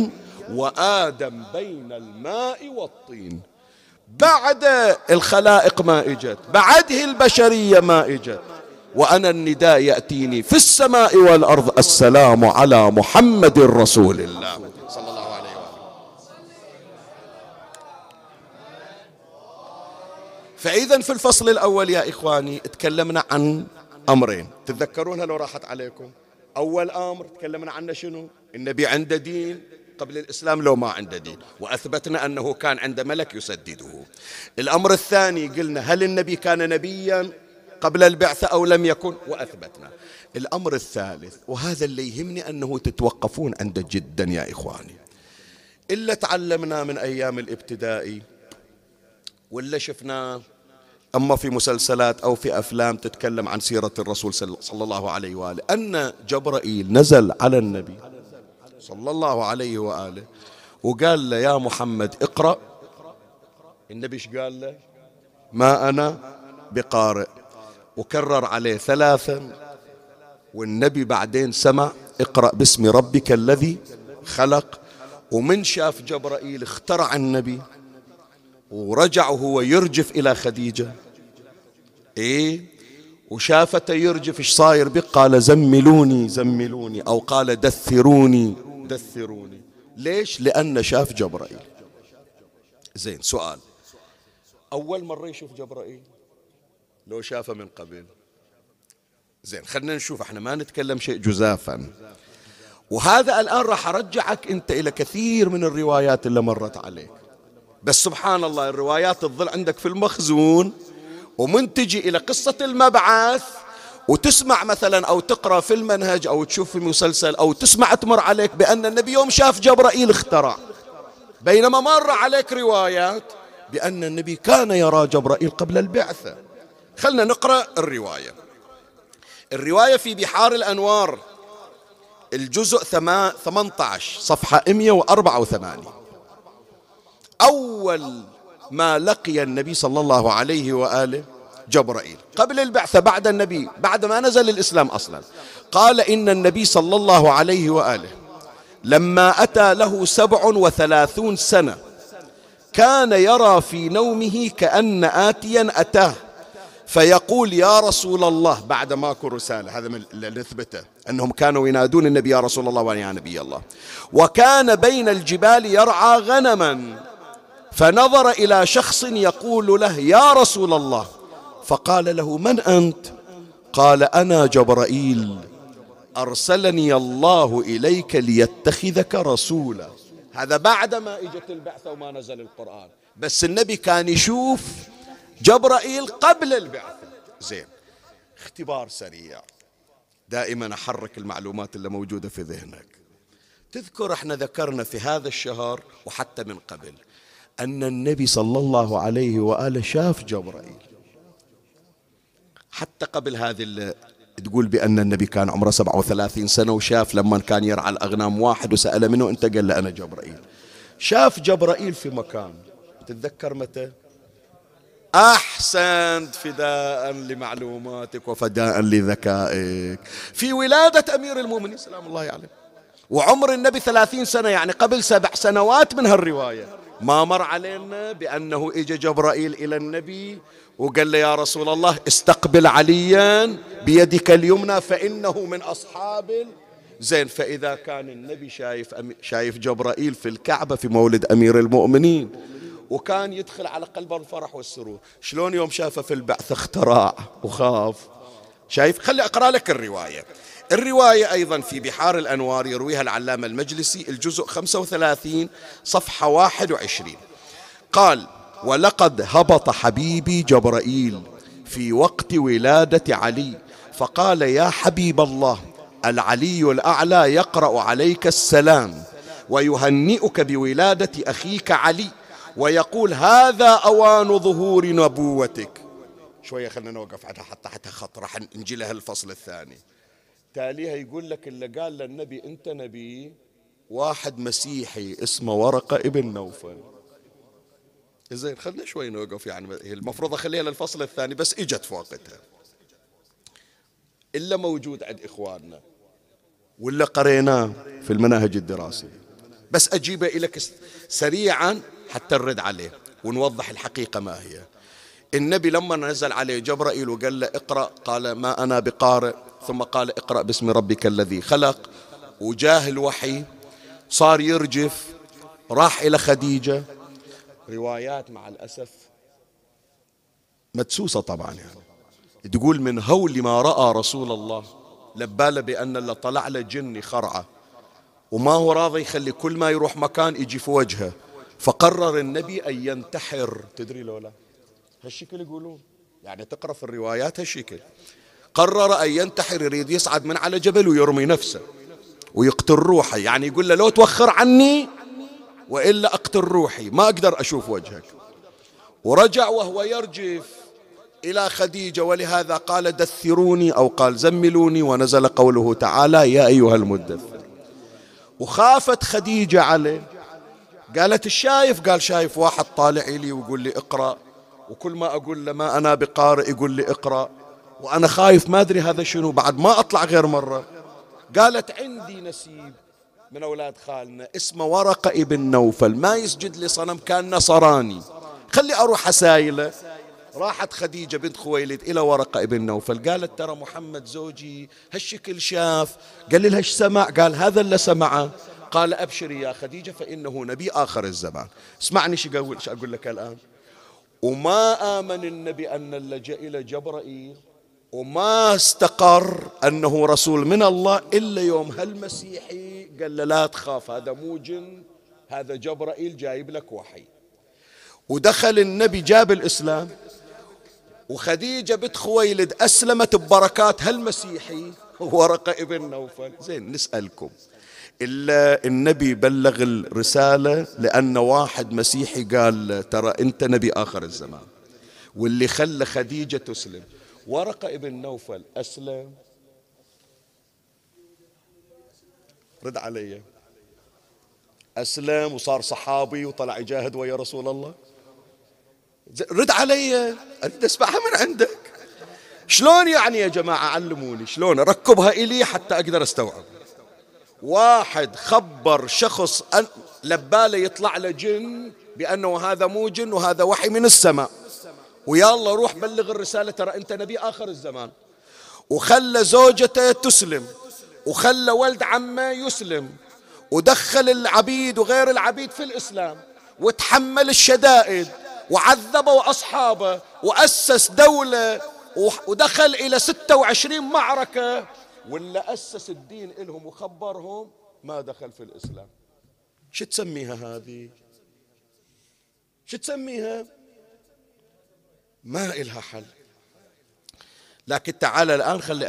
وآدم بين الماء والطين. بعد الخلائق ما إجت، بعده البشرية ما إجت، وأنا النداء يأتيني في السماء والأرض: السلام على محمد رسول الله صلى الله عليه وآله. فإذا في الفصل الأول يا إخواني تكلمنا عن أمرين، تتذكرونها لو راحت عليكم. أول أمر تكلمنا عنه شنو؟ النبي عنده دين قبل الإسلام لو ما عنده دين، وأثبتنا أنه كان عنده ملك يسدده. الأمر الثاني قلنا هل النبي كان نبيا قبل البعثة أو لم يكن، وأثبتنا. الأمر الثالث، وهذا اللي يهمني أنه تتوقفون عنده جدا يا إخواني، إلا تعلمنا من أيام الابتدائي ولا شفناه أما في مسلسلات أو في أفلام تتكلم عن سيرة الرسول صلى الله عليه وآله، أن جبرائيل نزل على النبي صلى الله عليه وآله وقال له: يا محمد اقرأ. النبي ايش قال له؟ ما أنا بقارئ. وكرر عليه ثلاثا، والنبي بعدين سمع: اقرأ باسم ربك الذي خلق. ومن شاف جبرائيل اخترع النبي ورجع وهو يرجف إلى خديجة، وشافته يرجف ايش صاير بك؟ قال: زملوني زملوني، أو قال: دثروني دثروني. ليش؟ لأن شاف جبرائيل. زين، سؤال: أول مرة يشوف جبرائيل لو شافه من قبل؟ زين، خلنا نشوف، احنا ما نتكلم شيء جزافا. وهذا الآن راح أرجعك أنت إلى كثير من الروايات اللي مرت عليك، بس سبحان الله الروايات تظل عندك في المخزون، ومن تجي إلى قصة المبعث وتسمع مثلا أو تقرأ في المنهج أو تشوف في مسلسل أو تسمع تمر عليك بأن النبي يوم شاف جبرائيل اخترع، بينما مر عليك روايات بأن النبي كان يرى جبرائيل قبل البعثة. خلنا نقرأ الرواية. الرواية في بحار الأنوار الجزء 18 صفحة 184. أول ما لقي النبي صلى الله عليه وآله جبرائيل قبل البعثة، بعد النبي، بعد ما نزل الإسلام أصلا، قال: إن النبي صلى الله عليه وآله لما أتى له 37 سنة كان يرى في نومه كأن آتيا أتاه فيقول: يا رسول الله، بعد ماكو رسالة. هذا من اللي نثبته أنهم كانوا ينادون النبي: يا رسول الله ويا نبي الله. وكان بين الجبال يرعى غنما، فنظر إلى شخص يقول له: يا رسول الله، فقال له: من أنت؟ قال: أنا جبرائيل، أرسلني الله إليك ليتخذك رسولا. هذا بعد ما إجت البعثة وما نزل القرآن، بس النبي كان يشوف جبرائيل قبل البعثة. زين، اختبار سريع، دائما أحرك المعلومات اللي موجودة في ذهنك. تذكر احنا ذكرنا في هذا الشهر وحتى من قبل أن النبي صلى الله عليه وآله شاف جبرائيل، حتى قبل هذه اللي تقول بأن النبي كان عمره 37 سنة وشاف لما كان يرعى الأغنام واحد وسأل منه: أنت؟ قال له: أنا جبرائيل. شاف جبرائيل في مكان، تتذكر متى؟ أحسنت، فداء لمعلوماتك وفداء لذكائك، في ولادة أمير المؤمنين سلام الله عليه، وعمر النبي 30 سنة، يعني قبل 7 سنوات من هالرواية. ما مر علينا بأنه إجا جبرائيل إلى النبي وقال له: يا رسول الله، استقبل عليا بيدك اليمنى فإنه من أصحاب زين. فإذا كان النبي شايف جبرائيل في الكعبة في مولد أمير المؤمنين، وكان يدخل على قلبه الفرح والسرور، شلون يوم شافه في البعث اخترع وخاف؟ شايف؟ خلي أقرأ لك الرواية. الرواية أيضا في بحار الأنوار يرويها العلامة المجلسي الجزء 35 صفحة 21. قال: ولقد هبط حبيبي جبرائيل في وقت ولادة علي فقال: يا حبيب الله، العلي الأعلى يقرأ عليك السلام ويهنئك بولادة أخيك علي، ويقول: هذا أوان ظهور نبوتك. شوية خلنا نوقف حتى خط، راح نجي لها الفصل الثاني. تاليها يقول لك اللي قال للنبي: أنت نبي، واحد مسيحي اسمه ورقة ابن نوفل. زين، خلنا شوي نوقف، يعني المفروض أخليها للفصل الثاني بس إجت في وقتها. إلا موجود عند إخواننا ولا قريناه في المناهج الدراسية. بس أجيبه لك سريعا حتى نرد عليه ونوضح الحقيقة ما هي. النبي لما نزل عليه جبرائيل وقال له اقرأ، قال ما أنا بقارئ، ثم قال اقرأ باسم ربك الذي خلق، وجاه الوحي، صار يرجف، راح إلى خديجة. روايات مع الأسف مدسوسة طبعا، يعني تقول من هول ما رأى رسول الله لباله بأن اللي طلع له جني خرعة، وما هو راضي يخلي كل ما يروح مكان يجي في وجهه، فقرر النبي أن ينتحر. تدري لولا هالشكل يقولون، يعني تقرأ في الروايات هالشكل، قرر أن ينتحر، يريد يصعد من على جبل ويرمي نفسه ويقتل روحه، يعني يقول له لو توخر عني وإلا أقتل روحي، ما أقدر أشوف وجهك. ورجع وهو يرجف إلى خديجة، ولهذا قال دثروني أو قال زملوني، ونزل قوله تعالى يا أيها المدثر. وخافت خديجة عليه، قالت الشايف؟ قال شايف واحد طالع لي ويقول لي اقرأ، وكل ما أقول له ما أنا بقارئ يقول لي اقرأ، وأنا خايف ما أدري هذا شنو، بعد ما أطلع غير مرة. قالت عندي نسيب من أولاد خالنا اسمه ورقة ابن نوفل، ما يسجد لصنم، كان نصراني، خلي أروح أسايله. راحت خديجة بنت خويلد إلى ورقة ابن نوفل، قالت ترى محمد زوجي هالشكل شاف. قال لها ايش سمع؟ قال هذا اللي سمعه. قال أبشري يا خديجة فإنه نبي آخر الزمان. اسمعني ايش أقول لك الآن. وما آمن النبي أن اللجأ إلى جبرائيل، وما استقر أنه رسول من الله إلا يوم هالمسيحي قال له لا تخاف، هذا مو جن، هذا جبرائيل جايب لك وحي. ودخل النبي جاب الإسلام، وخديجة بنت خويلد أسلمت ببركات هالمسيحي ورقة ابن نوفل. زين نسألكم، إلا النبي بلغ الرسالة لأن واحد مسيحي قال ترى أنت نبي آخر الزمان، واللي خلى خديجة تسلم ورقة ابن نوفل أسلم. رد علي، أسلم وصار صحابي وطلع يجاهد ويا رسول الله. رد علي، أريد أسمعها من عندك. شلون يعني يا جماعة؟ علموني شلون أركبها إلي حتى أقدر أستوعب. واحد خبر شخص لباله يطلع له جن بأنه هذا مو جن وهذا وحي من السماء، ويا الله روح بلغ الرسالة ترى أنت نبي آخر الزمان، وخلى زوجته تسلم، وخلى ولد عمه يسلم، ودخل العبيد وغير العبيد في الإسلام، وتحمل الشدائد، وعذبوا أصحابه، وأسس دولة، ودخل إلى 26 معركة، ولا أسس الدين إلهم وخبرهم ما دخل في الإسلام. شو تسميها هذه؟ شو تسميها؟ ما إلها حل. لكن تعال الآن خلي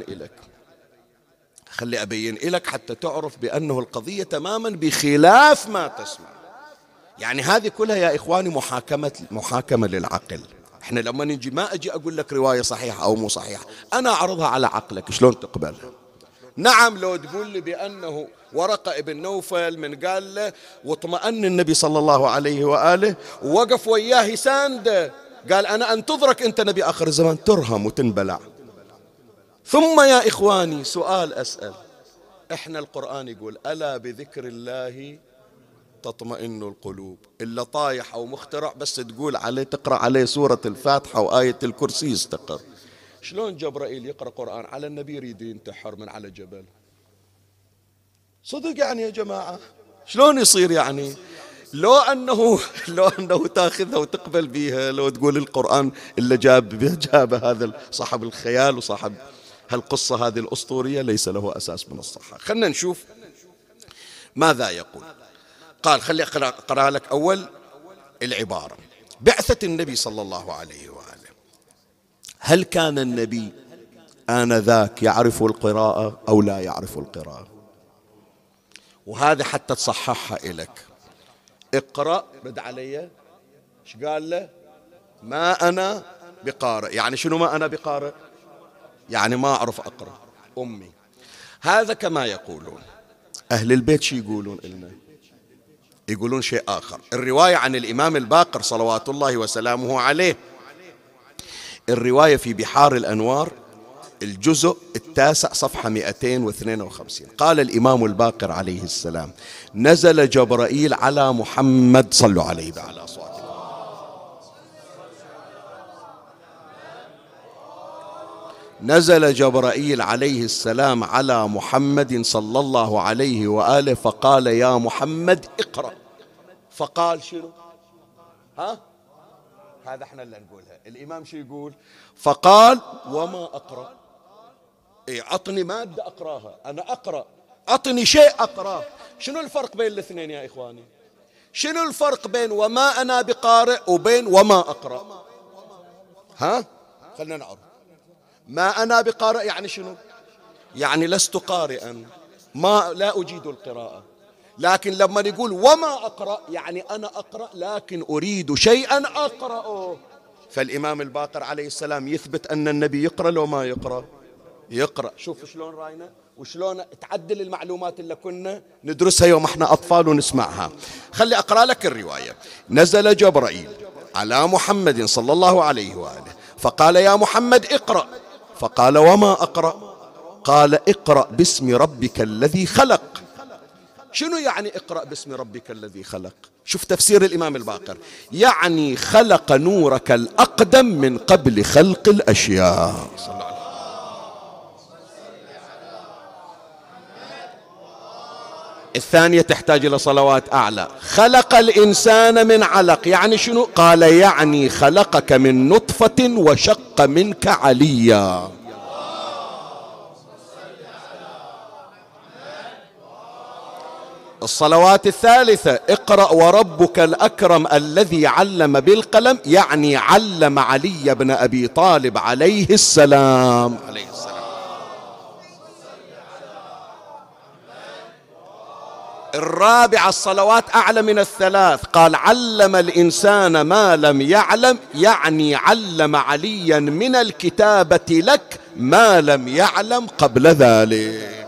أبين لك حتى تعرف بأنه القضية تماما بخلاف ما تسمع. يعني هذه كلها يا إخواني محاكمة للعقل. احنا لما نجي ما أجي أقول لك رواية صحيحة أو مو صحيحة، أنا أعرضها على عقلك شلون تقبلها. نعم لو تقول لي بأنه ورقة ابن نوفل من قال له واطمأن النبي صلى الله عليه وآله ووقف وياه يسانده، قال أنا أنتظرك أنت نبي آخر الزمان، ترهم وتنبلع. ثم يا إخواني سؤال أسأل، إحنا القرآن يقول ألا بذكر الله تطمئن القلوب، إلا طايح أو مخترع بس تقول عليه تقرأ عليه سورة الفاتحة وآية الكرسي يستقر. شلون جبرائيل يقرأ قرآن على النبي يريد ينتحر من على جبل؟ صدق يعني يا جماعة؟ شلون يصير يعني؟ لو أنه تأخذها وتقبل بيها، لو تقول القرآن اللي جاب هذا صاحب الخيال وصاحب هالقصة هذه الأسطورية ليس له أساس من الصحة. خلنا نشوف ماذا يقول. قال خلي أقرأ لك أول العبارة. بعثة النبي صلى الله عليه وآله، هل كان النبي آنذاك يعرف القراءة أو لا يعرف القراءة؟ وهذا حتى تصححها إليك. اقرأ، رد علي، ايش قال له؟ ما أنا بقارئ. يعني شنو ما أنا بقارئ؟ يعني ما أعرف أقرأ، أمي. هذا كما يقولون أهل البيت. شي يقولون إلنا؟ يقولون شيء آخر. الرواية عن الإمام الباقر صلوات الله وسلامه عليه، الرواية في بحار الأنوار الجزء 9 صفحة 252. قال الإمام الباقر عليه السلام: نزل جبرائيل على محمد، صلوا عليه على صوته، نزل جبرائيل عليه السلام على محمد صلى الله عليه وآله فقال: يا محمد اقرأ. فقال شنو؟ هذا احنا اللي نقولها، الإمام شو يقول؟ فقال: وما أقرأ؟ إيه، عطني مادة أقرأها، أنا أقرأ، عطني شيء أقرأه. شنو الفرق بين الاثنين يا إخواني؟ شنو الفرق بين وما أنا بقارئ وبين وما أقرأ؟ خلنا نعرف. ما أنا بقارئ يعني شنو؟ يعني لست قارئا، لا أجيد القراءة. لكن لما نقول وما أقرأ يعني أنا أقرأ لكن أريد شيئا أقرأه. فالإمام الباقر عليه السلام يثبت أن النبي يقرأ لو ما يقرأ؟ يقرأ. شوف شلون راينا وشلون تعدل المعلومات اللي كنا ندرسها يوم احنا أطفال ونسمعها. خلي أقرأ لك الرواية. نزل جبرائيل على محمد صلى الله عليه وآله فقال: يا محمد اقرأ. فقال: وما أقرأ؟ قال: اقرأ باسم ربك الذي خلق. شنو يعني اقرأ باسم ربك الذي خلق؟ شوف تفسير الإمام الباقر: يعني خلق نورك الأقدم من قبل خلق الأشياء. صلى الله عليه وسلم. الثانية تحتاج إلى صلوات أعلى. خلق الإنسان من علق، يعني شنو؟ قال: يعني خلقك من نطفة وشق منك عليا. الصلوات الثالثة: اقرأ وربك الأكرم الذي علم بالقلم، يعني علم علي بن أبي طالب عليه السلام. الرابعة الصلوات أعلى من الثلاث، قال: علم الإنسان ما لم يعلم، يعني علم عليا من الكتابة لك ما لم يعلم قبل ذلك.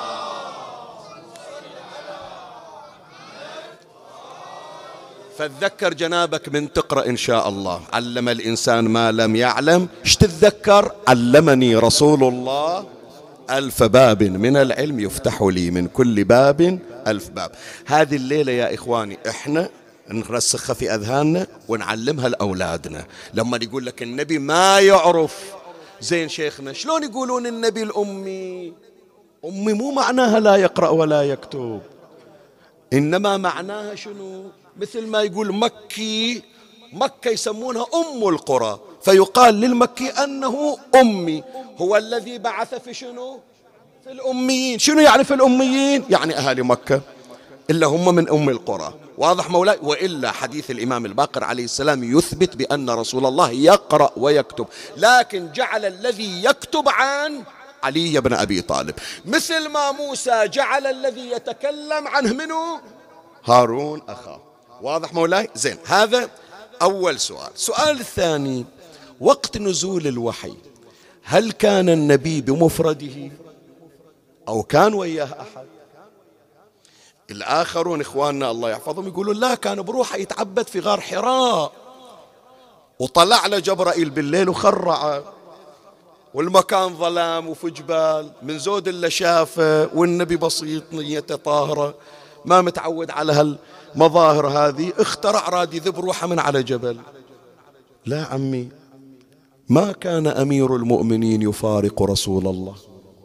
فتذكر جنابك من تقرأ إن شاء الله: علم الإنسان ما لم يعلم. ايش تتذكر؟ علمني رسول الله 1000 باب من العلم يفتح لي من كل باب 1000 باب. هذه الليلة يا إخواني احنا نرسخها في أذهاننا ونعلمها لأولادنا. لما يقول لك النبي ما يعرف، زين شيخنا شلون يقولون النبي الأمي؟ أمي مو معناها لا يقرأ ولا يكتب، إنما معناها شنو؟ مثل ما يقول مكي، مكة يسمونها أم القرى، فيقال للمكي أنه أمي. هو الذي بعث في شنو؟ في الأميين. شنو يعني في الأميين؟ يعني أهالي مكة إلا هم من أم القرى. واضح مولاي؟ وإلا حديث الإمام الباقر عليه السلام يثبت بأن رسول الله يقرأ ويكتب، لكن جعل الذي يكتب عن علي بن أبي طالب، مثل ما موسى جعل الذي يتكلم عنه منه هارون أخاه. واضح مولاي؟ زين، هذا أول سؤال. السؤال الثاني: وقت نزول الوحي هل كان النبي بمفرده أو كان وياه أحد؟ الآخرون إخواننا الله يحفظهم يقولون لا، كان بروحه يتعبد في غار حراء، وطلع له جبرائيل بالليل وخرعه، والمكان ظلام وفي جبال، من زود اللي شافه، والنبي بسيط نيته طاهرة ما متعود على هالمظاهر هذه، اخترع راد يذب روحه من على جبل. لا عمي، ما كان أمير المؤمنين يفارق رسول الله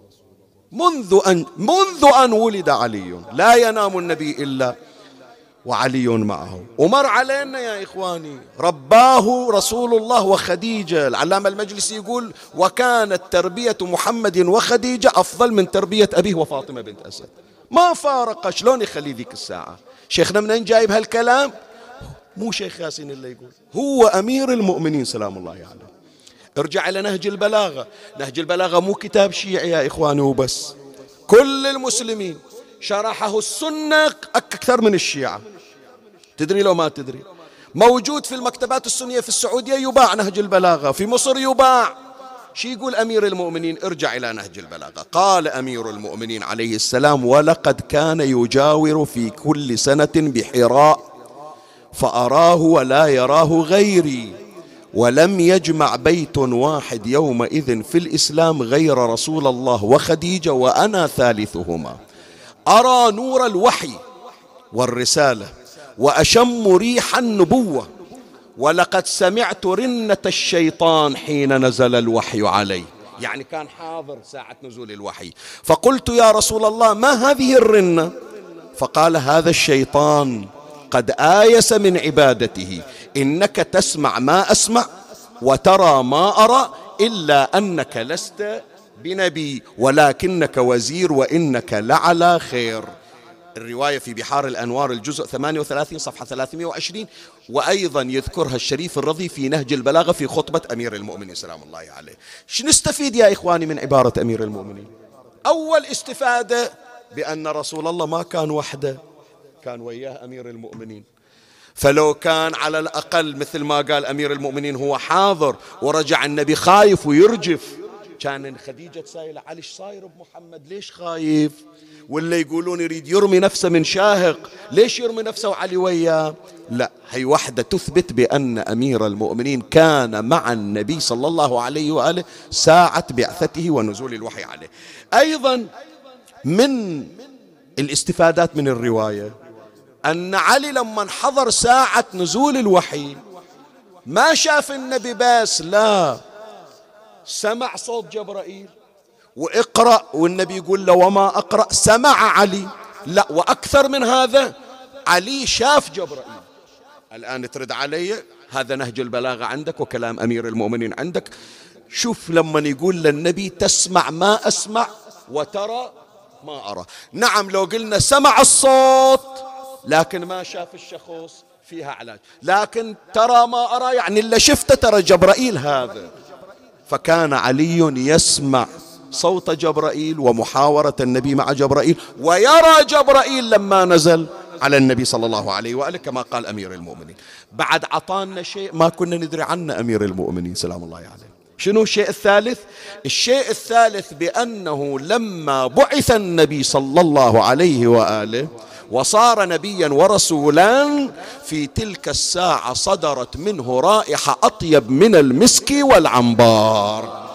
منذ أن ولد علي، لا ينام النبي إلا وعلي معه. ومر علينا يا إخواني رباه رسول الله وخديجة. العلامة المجلسي يقول: وكانت تربية محمد وخديجة أفضل من تربية أبيه وفاطمة بنت أسد. ما فارق. شلون يخلي ذيك الساعة؟ شيخنا منين جايب هالكلام؟ مو شيخ ياسين اللي يقول، هو أمير المؤمنين سلام الله عليه. ارجع إلى نهج البلاغة. نهج البلاغة مو كتاب شيعي يا إخواني وبس، كل المسلمين شرحه السنة أكثر من الشيعة. تدري لو ما تدري؟ موجود في المكتبات السنية في السعودية، يباع نهج البلاغة، في مصر يباع. شي يقول أمير المؤمنين؟ ارجع إلى نهج البلاغة. قال أمير المؤمنين عليه السلام: ولقد كان يجاور في كل سنة بحراء فأراه ولا يراه غيري، ولم يجمع بيت واحد يومئذ في الإسلام غير رسول الله وخديجة وأنا ثالثهما، أرى نور الوحي والرسالة وأشم ريح النبوة، ولقد سمعت رنة الشيطان حين نزل الوحي علي. يعني كان حاضر ساعة نزول الوحي. فقلت يا رسول الله ما هذه الرنة؟ فقال هذا الشيطان قد آيس من عبادته، إنك تسمع ما أسمع وترى ما أرى، إلا أنك لست بنبي ولكنك وزير وإنك لعلى خير. الرواية في بحار الأنوار الجزء 38 صفحة 320، وأيضا يذكرها الشريف الرضي في نهج البلاغة في خطبة أمير المؤمنين سلام الله عليه. شو نستفيد يا إخواني من عبارة أمير المؤمنين؟ أول استفادة بأن رسول الله ما كان وحده، كان وياه أمير المؤمنين. فلو كان على الأقل مثل ما قال أمير المؤمنين هو حاضر ورجع النبي خايف ويرجف، كان خديجة سائلة علي ايش صاير بمحمد، ليش خايف؟ ولا يقولون يريد يرمي نفسه من شاهق، ليش يرمي نفسه وعلي وياه؟ لا، هي وحدة تثبت بأن أمير المؤمنين كان مع النبي صلى الله عليه وآله ساعة بعثته ونزول الوحي عليه. أيضا من الاستفادات من الرواية أن علي لما حضر ساعة نزول الوحي ما شاف النبي بس، لا، سمع صوت جبرائيل واقرأ، والنبي يقول له وما أقرأ، سمع علي، لا وأكثر من هذا علي شاف جبرائيل. الآن ترد علي، هذا نهج البلاغة عندك وكلام أمير المؤمنين عندك. شوف لما يقول للنبي تسمع ما أسمع وترى ما أرى. نعم لو قلنا سمع الصوت لكن ما شاف الشخص فيها علاج، لكن ترى ما أرى يعني اللي شفته ترى جبرائيل هذا. فكان علي يسمع صوت جبرائيل ومحاورة النبي مع جبرائيل، ويرى جبرائيل لما نزل على النبي صلى الله عليه وآله كما قال أمير المؤمنين. بعد عطانا شيء ما كنا ندري عنه أمير المؤمنين سلام الله عليه. شنو الشيء الثالث؟ الشيء الثالث بأنه لما بعث النبي صلى الله عليه وآله وصار نبيا ورسولا، في تلك الساعة صدرت منه رائحة أطيب من المسك والعنبر.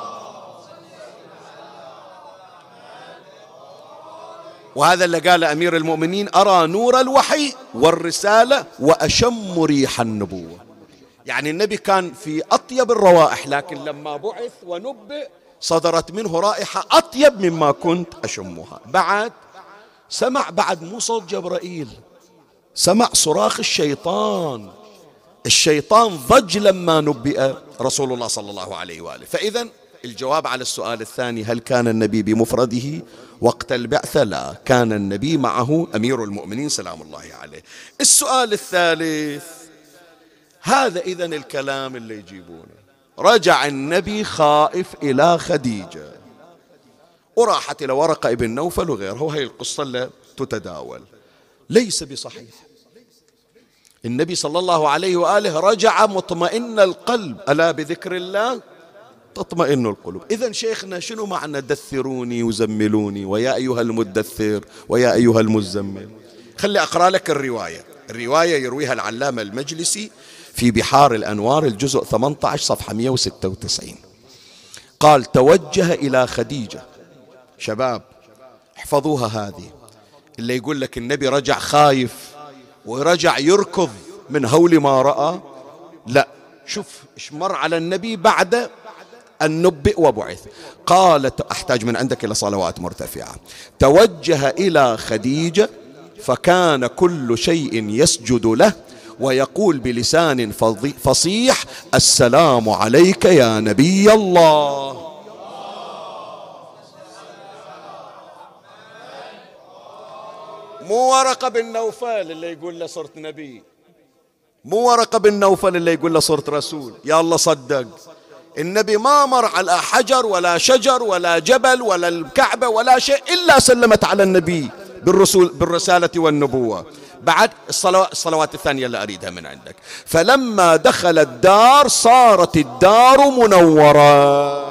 وهذا اللي قال أمير المؤمنين أرى نور الوحي والرسالة وأشم ريح النبوة. يعني النبي كان في أطيب الروائح، لكن لما بعث ونبئ صدرت منه رائحة أطيب مما كنت أشمها. بعد سمع، بعد مو صوت جبرائيل، سمع صراخ الشيطان. الشيطان ضج لما نبئ رسول الله صلى الله عليه وآله. فإذا الجواب على السؤال الثاني، هل كان النبي بمفرده وقت البعثة؟ لا، كان النبي معه أمير المؤمنين سلام الله عليه. السؤال الثالث، هذا إذن الكلام اللي يجيبونه، رجع النبي خائف إلى خديجة وراحت إلى ورقة ابن نوفل وغيره، وهي القصة اللي تتداول، ليس بصحيح. النبي صلى الله عليه وآله رجع مطمئن القلب، ألا بذكر الله تطمئن القلوب. إذن شيخنا شنو معنى دثروني وزملوني ويا أيها المدثر ويا أيها المزمل؟ خلي أقرأ لك الرواية. الرواية يرويها العلامة المجلسي في بحار الأنوار الجزء 18 صفحة 196. قال توجه إلى خديجة. شباب احفظوها هذه، اللي يقول لك النبي رجع خايف ورجع يركض من هول ما رأى، لا، شوف ايش مر على النبي بعد أن نبئ وبعث. قالت أحتاج من عندك إلى صلوات مرتفعة. توجه إلى خديجة فكان كل شيء يسجد له ويقول بلسان فصيح السلام عليك يا نبي الله. مو ورقة بن نوفل اللي يقول له صرت نبي، مو ورقة بن نوفل اللي يقول له صرت رسول، يا الله صدق. النبي ما مر على حجر ولا شجر ولا جبل ولا الكعبة ولا شيء إلا سلمت على النبي بالرسالة والنبوة. بعد الصلوات الثانية اللي أريدها من عندك. فلما دخل الدار صارت الدار منورة.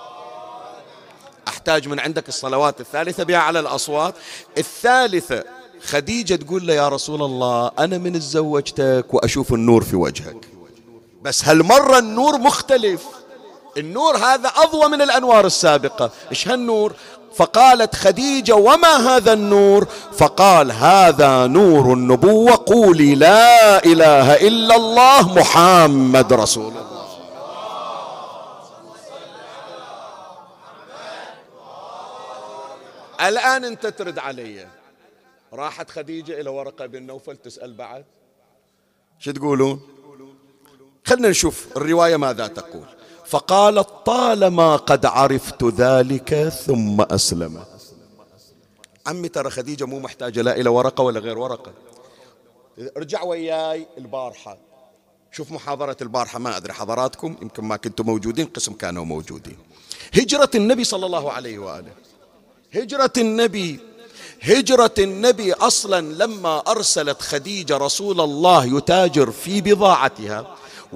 أحتاج من عندك الصلوات الثالثة بها على الأصوات. الثالثة خديجة تقول له يا رسول الله أنا من تزوجتك وأشوف النور في وجهك، بس هالمرة النور مختلف، النور هذا أضوى من الأنوار السابقة. إيش هالنور؟ فقالت خديجة وما هذا النور؟ فقال هذا نور النبوة، قولي لا إله إلا الله محمد رسول الله. الآن أنت ترد علي، راحت خديجة إلى ورقة بن نوفل تسأل بعد، شو تقولون؟ خلنا نشوف الرواية ماذا تقول. فقالت طالما قد عرفت ذلك ثم أسلم. عمي ترى خديجة مو محتاجة لا إلى ورقة ولا غير ورقة. ارجع وياي البارحة، شوف محاضرة البارحة، ما أدري حضراتكم يمكن ما كنتوا موجودين، قسم كانوا موجودين. هجرة النبي صلى الله عليه وآله، هجرة النبي أصلا لما أرسلت خديجة رسول الله يتاجر في بضاعتها،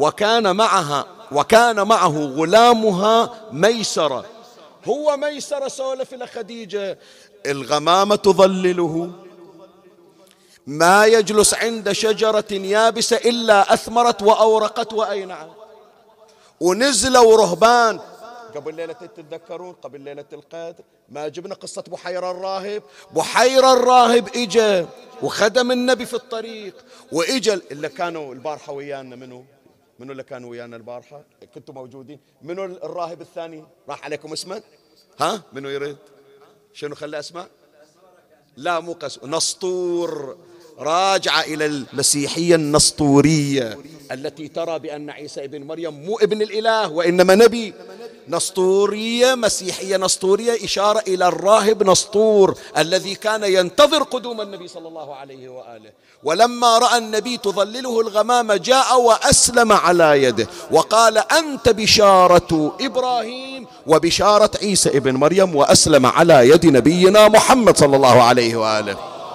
وكان معه غلامها ميسرة. هو ميسرة سولف إلى خديجة، الغمامة تظلله، ما يجلس عند شجرة يابسة إلا أثمرت وأورقت وأينعت. ونزلوا رهبان قبل ليلة، تتذكرون قبل ليلة القدر ما جبنا قصة بحيرة الراهب؟ بحيرة الراهب إجا وخدم النبي في الطريق، وإجا اللي كانوا البارحة ويانا. منو اللي كانوا ويانا البارحة؟ كنتوا موجودين. منو الراهب الثاني؟ راح عليكم اسمه؟ ها؟ منو يريد؟ شنو خلى اسمه؟ لا مو نسطور. راجع إلى المسيحية النسطورية التي ترى بأن عيسى ابن مريم مو ابن الإله وإنما نبي. نسطورية، مسيحية نسطورية، إشارة إلى الراهب نسطور الذي كان ينتظر قدوم النبي صلى الله عليه وآله. ولما رأى النبي تظلله الغمامة جاء وأسلم على يده وقال أنت بشارة إبراهيم وبشارة عيسى ابن مريم، وأسلم على يد نبينا محمد صلى الله عليه وآله.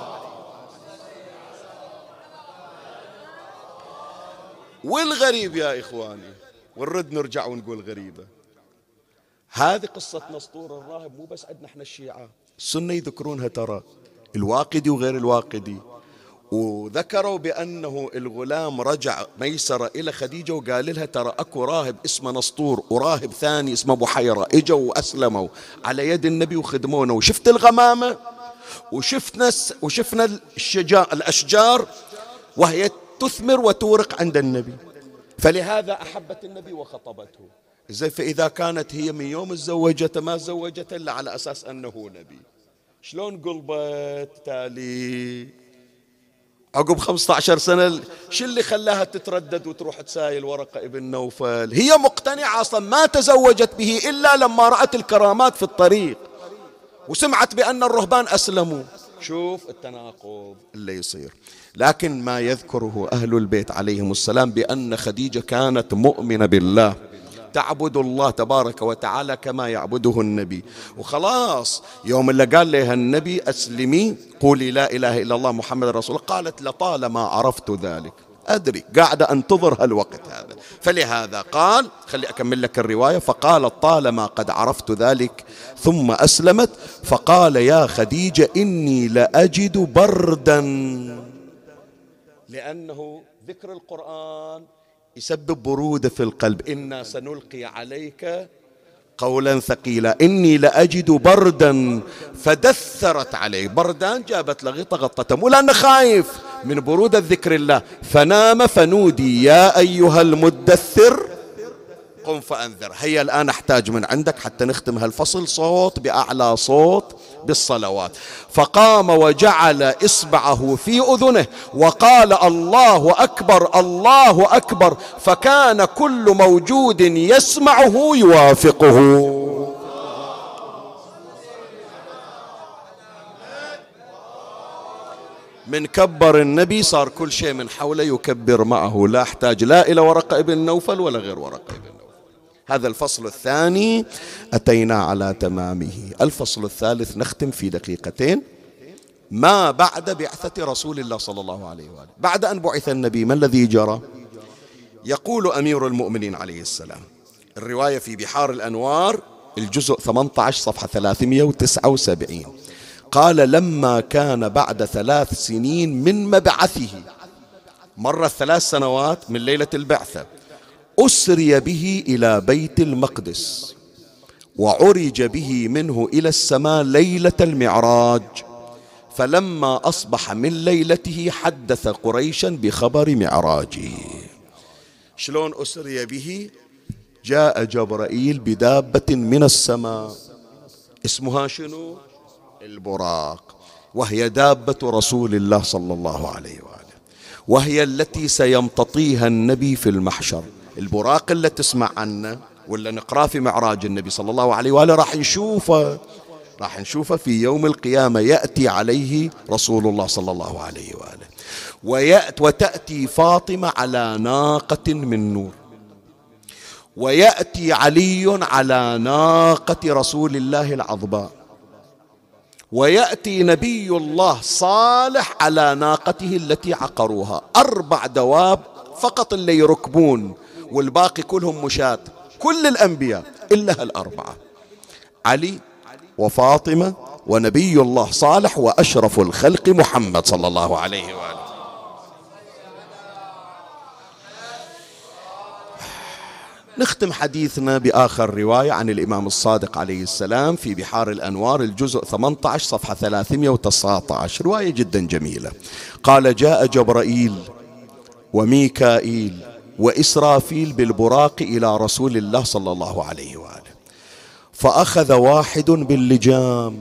والغريب يا إخواني، ونرد نرجع ونقول غريبة، هذه قصة نسطور الراهب مو بس عندنا احنا الشيعة، السنة يذكرونها ترى، الواقدي وغير الواقدي. وذكروا بأنه الغلام رجع ميسرة إلى خديجة وقال لها ترى أكو راهب اسمه نسطور وراهب ثاني اسمه بحيرة إجوا وأسلموا على يد النبي وخدمونا، وشفت الغمامة وشفنا الأشجار وهي تثمر وتورق عند النبي، فلهذا أحبت النبي وخطبته. زي فإذا كانت هي من يوم تزوجته ما تزوجته إلا على أساس أنه نبي، شلون قلبت تالي عقب 15 سنة؟ شو اللي خلاها تتردد وتروح تسايل ورقة ابن نوفل؟ هي مقتنعة أصلا، ما تزوجت به إلا لما رأت الكرامات في الطريق وسمعت بأن الرهبان أسلموا. شوف التناقض اللي يصير. لكن ما يذكره أهل البيت عليهم السلام بأن خديجة كانت مؤمنة بالله، تعبد الله تبارك وتعالى كما يعبده النبي. وخلاص يوم اللي قال لها النبي أسلمي قولي لا إله إلا الله محمد رسول الله، قالت لطالما عرفت ذلك، أدري قاعدة أنتظر هالوقت هذا. فلهذا قال، خلي أكمل لك الرواية، فقالت طالما قد عرفت ذلك ثم أسلمت، فقال يا خديجة إني لأجد بردا، لأنه ذكر القرآن يسبب برودة في القلب، إنا سنلقي عليك قولا ثقيلا، إني لأجد بردا فدثرت عليه. بردان جابت له غطى غطته، مو لأنه خايف من برودة ذكر الله، فنام فنودي يا أيها المدثر قم فأنذر. هيا الآن أحتاج من عندك حتى نختم هالفصل صوت بأعلى صوت بالصلوات. فقام وجعل إصبعه في أذنه وقال الله أكبر الله أكبر، فكان كل موجود يسمعه يوافقه. من كبر النبي صار كل شيء من حوله يكبر معه، لا احتاج لا إلى ورقة ابن نوفل ولا غير ورقة ابن نوفل. هذا الفصل الثاني أتينا على تمامه. الفصل الثالث نختم في دقيقتين. ما بعد بعثة رسول الله صلى الله عليه وآله، بعد أن بعث النبي ما الذي جرى؟ يقول أمير المؤمنين عليه السلام، الرواية في بحار الأنوار الجزء 18 صفحة 379، قال لما كان بعد 3 سنين من مبعثه، مرت 3 سنوات من ليلة البعثة، أسري به إلى بيت المقدس وعرج به منه إلى السماء ليلة المعراج، فلما أصبح من ليلته حدث قريشا بخبر معراجه. شلون أسري به؟ جاء جبرائيل بدابة من السماء اسمها شنو؟ البراق، وهي دابة رسول الله صلى الله عليه وآله، وهي التي سيمتطيها النبي في المحشر. البراق اللي تسمع عنه ولا نقرأ في معراج النبي صلى الله عليه وآله راح نشوفه في يوم القيامة، يأتي عليه رسول الله صلى الله عليه وآله، وتأتي فاطمة على ناقة من نور، ويأتي علي على ناقة رسول الله العظباء، ويأتي نبي الله صالح على ناقته التي عقروها. 4 دواب فقط اللي يركبون، والباقي كلهم مشاة، كل الأنبياء إلا هال4: علي وفاطمة ونبي الله صالح وأشرف الخلق محمد صلى الله عليه وآله. نختم حديثنا بآخر رواية عن الإمام الصادق عليه السلام في بحار الأنوار الجزء 18 صفحة 319، رواية جدا جميلة. قال: جاء جبرائيل وميكائيل وإسرافيل بالبراق إلى رسول الله صلى الله عليه وآله، فأخذ واحد باللجام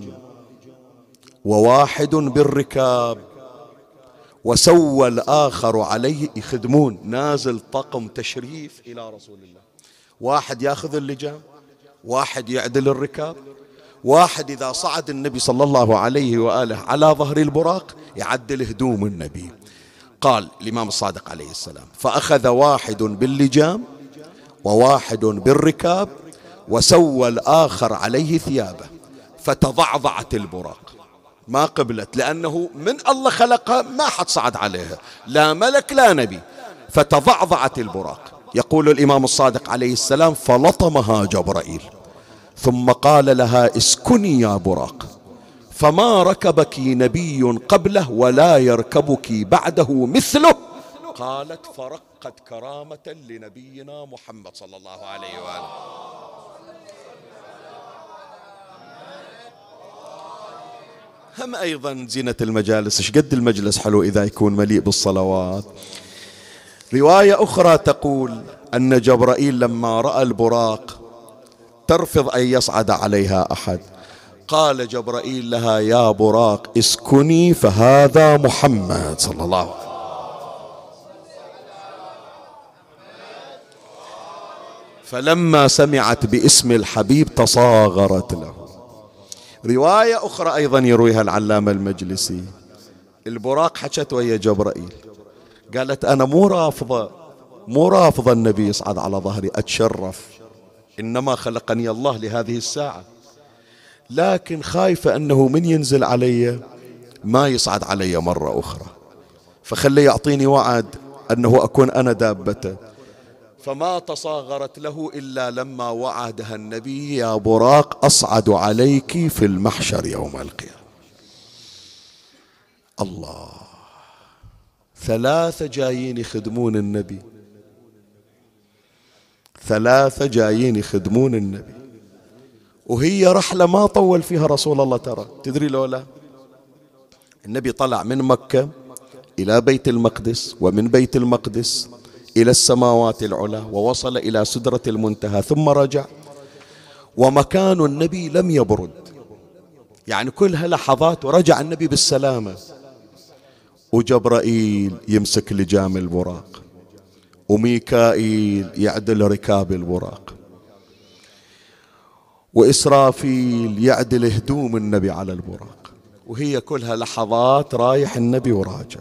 وواحد بالركاب، وسوى الآخر عليه. يخدمون، نازل طقم تشريف إلى رسول الله، واحد يأخذ اللجام، واحد يعدل الركاب، واحد إذا صعد النبي صلى الله عليه وآله على ظهر البراق يعدل هدوم النبي. قال الإمام الصادق عليه السلام: فأخذ واحد باللجام وواحد بالركاب، وسوى الآخر عليه ثيابه، فتضعضعت البراق، ما قبلت، لأنه من الله خلقها ما حد صعد عليها، لا ملك لا نبي، فتضعضعت البراق. يقول الإمام الصادق عليه السلام: فلطمها جبرائيل ثم قال لها: اسكني يا براق، فما ركبك نبي قبله ولا يركبك بعده مثله. قالت: فرقت كرامة لنبينا محمد صلى الله عليه وآله. هم أيضا زينة المجالس، ايش قد المجلس حلو إذا يكون مليء بالصلوات. رواية أخرى تقول أن جبرائيل لما رأى البراق ترفض أن يصعد عليها أحد، قال جبرائيل لها: يا براق اسكني فهذا محمد صلى الله عليه وسلم. فلما سمعت باسم الحبيب تصاغرت له. رواية أخرى أيضا يرويها العلامة المجلسي، البراق حكت ويا جبرائيل، قالت: أنا مو رافضة النبي يصعد على ظهري، أتشرف، إنما خلقني الله لهذه الساعة، لكن خايفة أنه من ينزل علي ما يصعد علي مرة أخرى، فخلي يعطيني وعد أنه أكون أنا دابته. فما تصاغرت له إلا لما وعدها النبي: يا براق أصعد عليك في المحشر يوم القيامة. الله، 3 جايين يخدمون النبي، 3 جايين يخدمون النبي، وهي رحلة ما طول فيها رسول الله. ترى تدري لولا النبي طلع من مكة إلى بيت المقدس، ومن بيت المقدس إلى السماوات العلى، ووصل إلى سدرة المنتهى، ثم رجع، ومكان النبي لم يبرد، يعني كلها لحظات، ورجع النبي بالسلامة. وجبرائيل يمسك لجام البراق، وميكائيل يعدل ركاب البراق، وإسرافيل يعدل هدوم النبي على البراق، وهي كلها لحظات رايح النبي وراجع.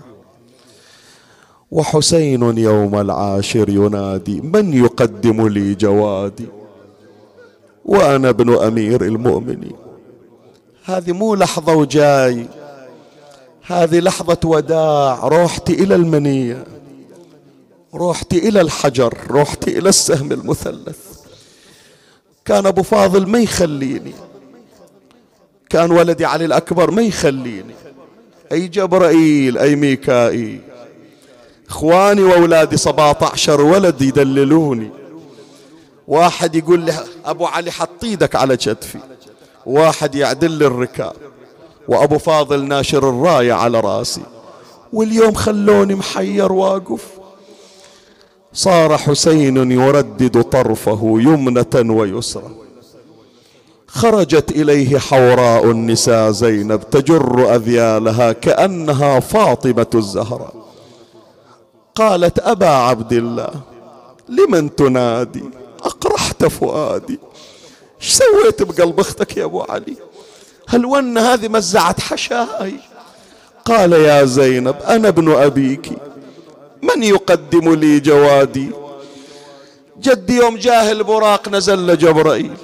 وحسين يوم العاشر ينادي: من يقدم لي جوادي وأنا ابن أمير المؤمنين. هذه مو لحظة وجاي، هذه لحظة وداع. روحت إلى المنية، روحت إلى الحجر، روحت إلى السهم المثلث. كان أبو فاضل ما يخليني، كان ولدي علي الأكبر ما يخليني، أي جبرائيل أي ميكائيل، إخواني وأولادي 17 ولد يدللوني. واحد يقول لي أبو علي حط ايدك على كتفي، واحد يعدل لي الركاب، وأبو فاضل ناشر الراية على راسي، واليوم خلوني محير واقف. صار حسين يردد طرفه يمنة ويسرى، خرجت إليه حوراء النساء زينب تجر أذيالها كأنها فاطمة الزهراء. قالت أبا عبد الله لمن تنادي؟ أقرحت فؤادي. ايش سويت بقلب اختك يا أبو علي؟ هل ون هذه مزعت حشاي؟ قال يا زينب أنا ابن أبيك، من يقدم لي جوادي؟ جدي يوم جاه البراق نزل جبرائيل،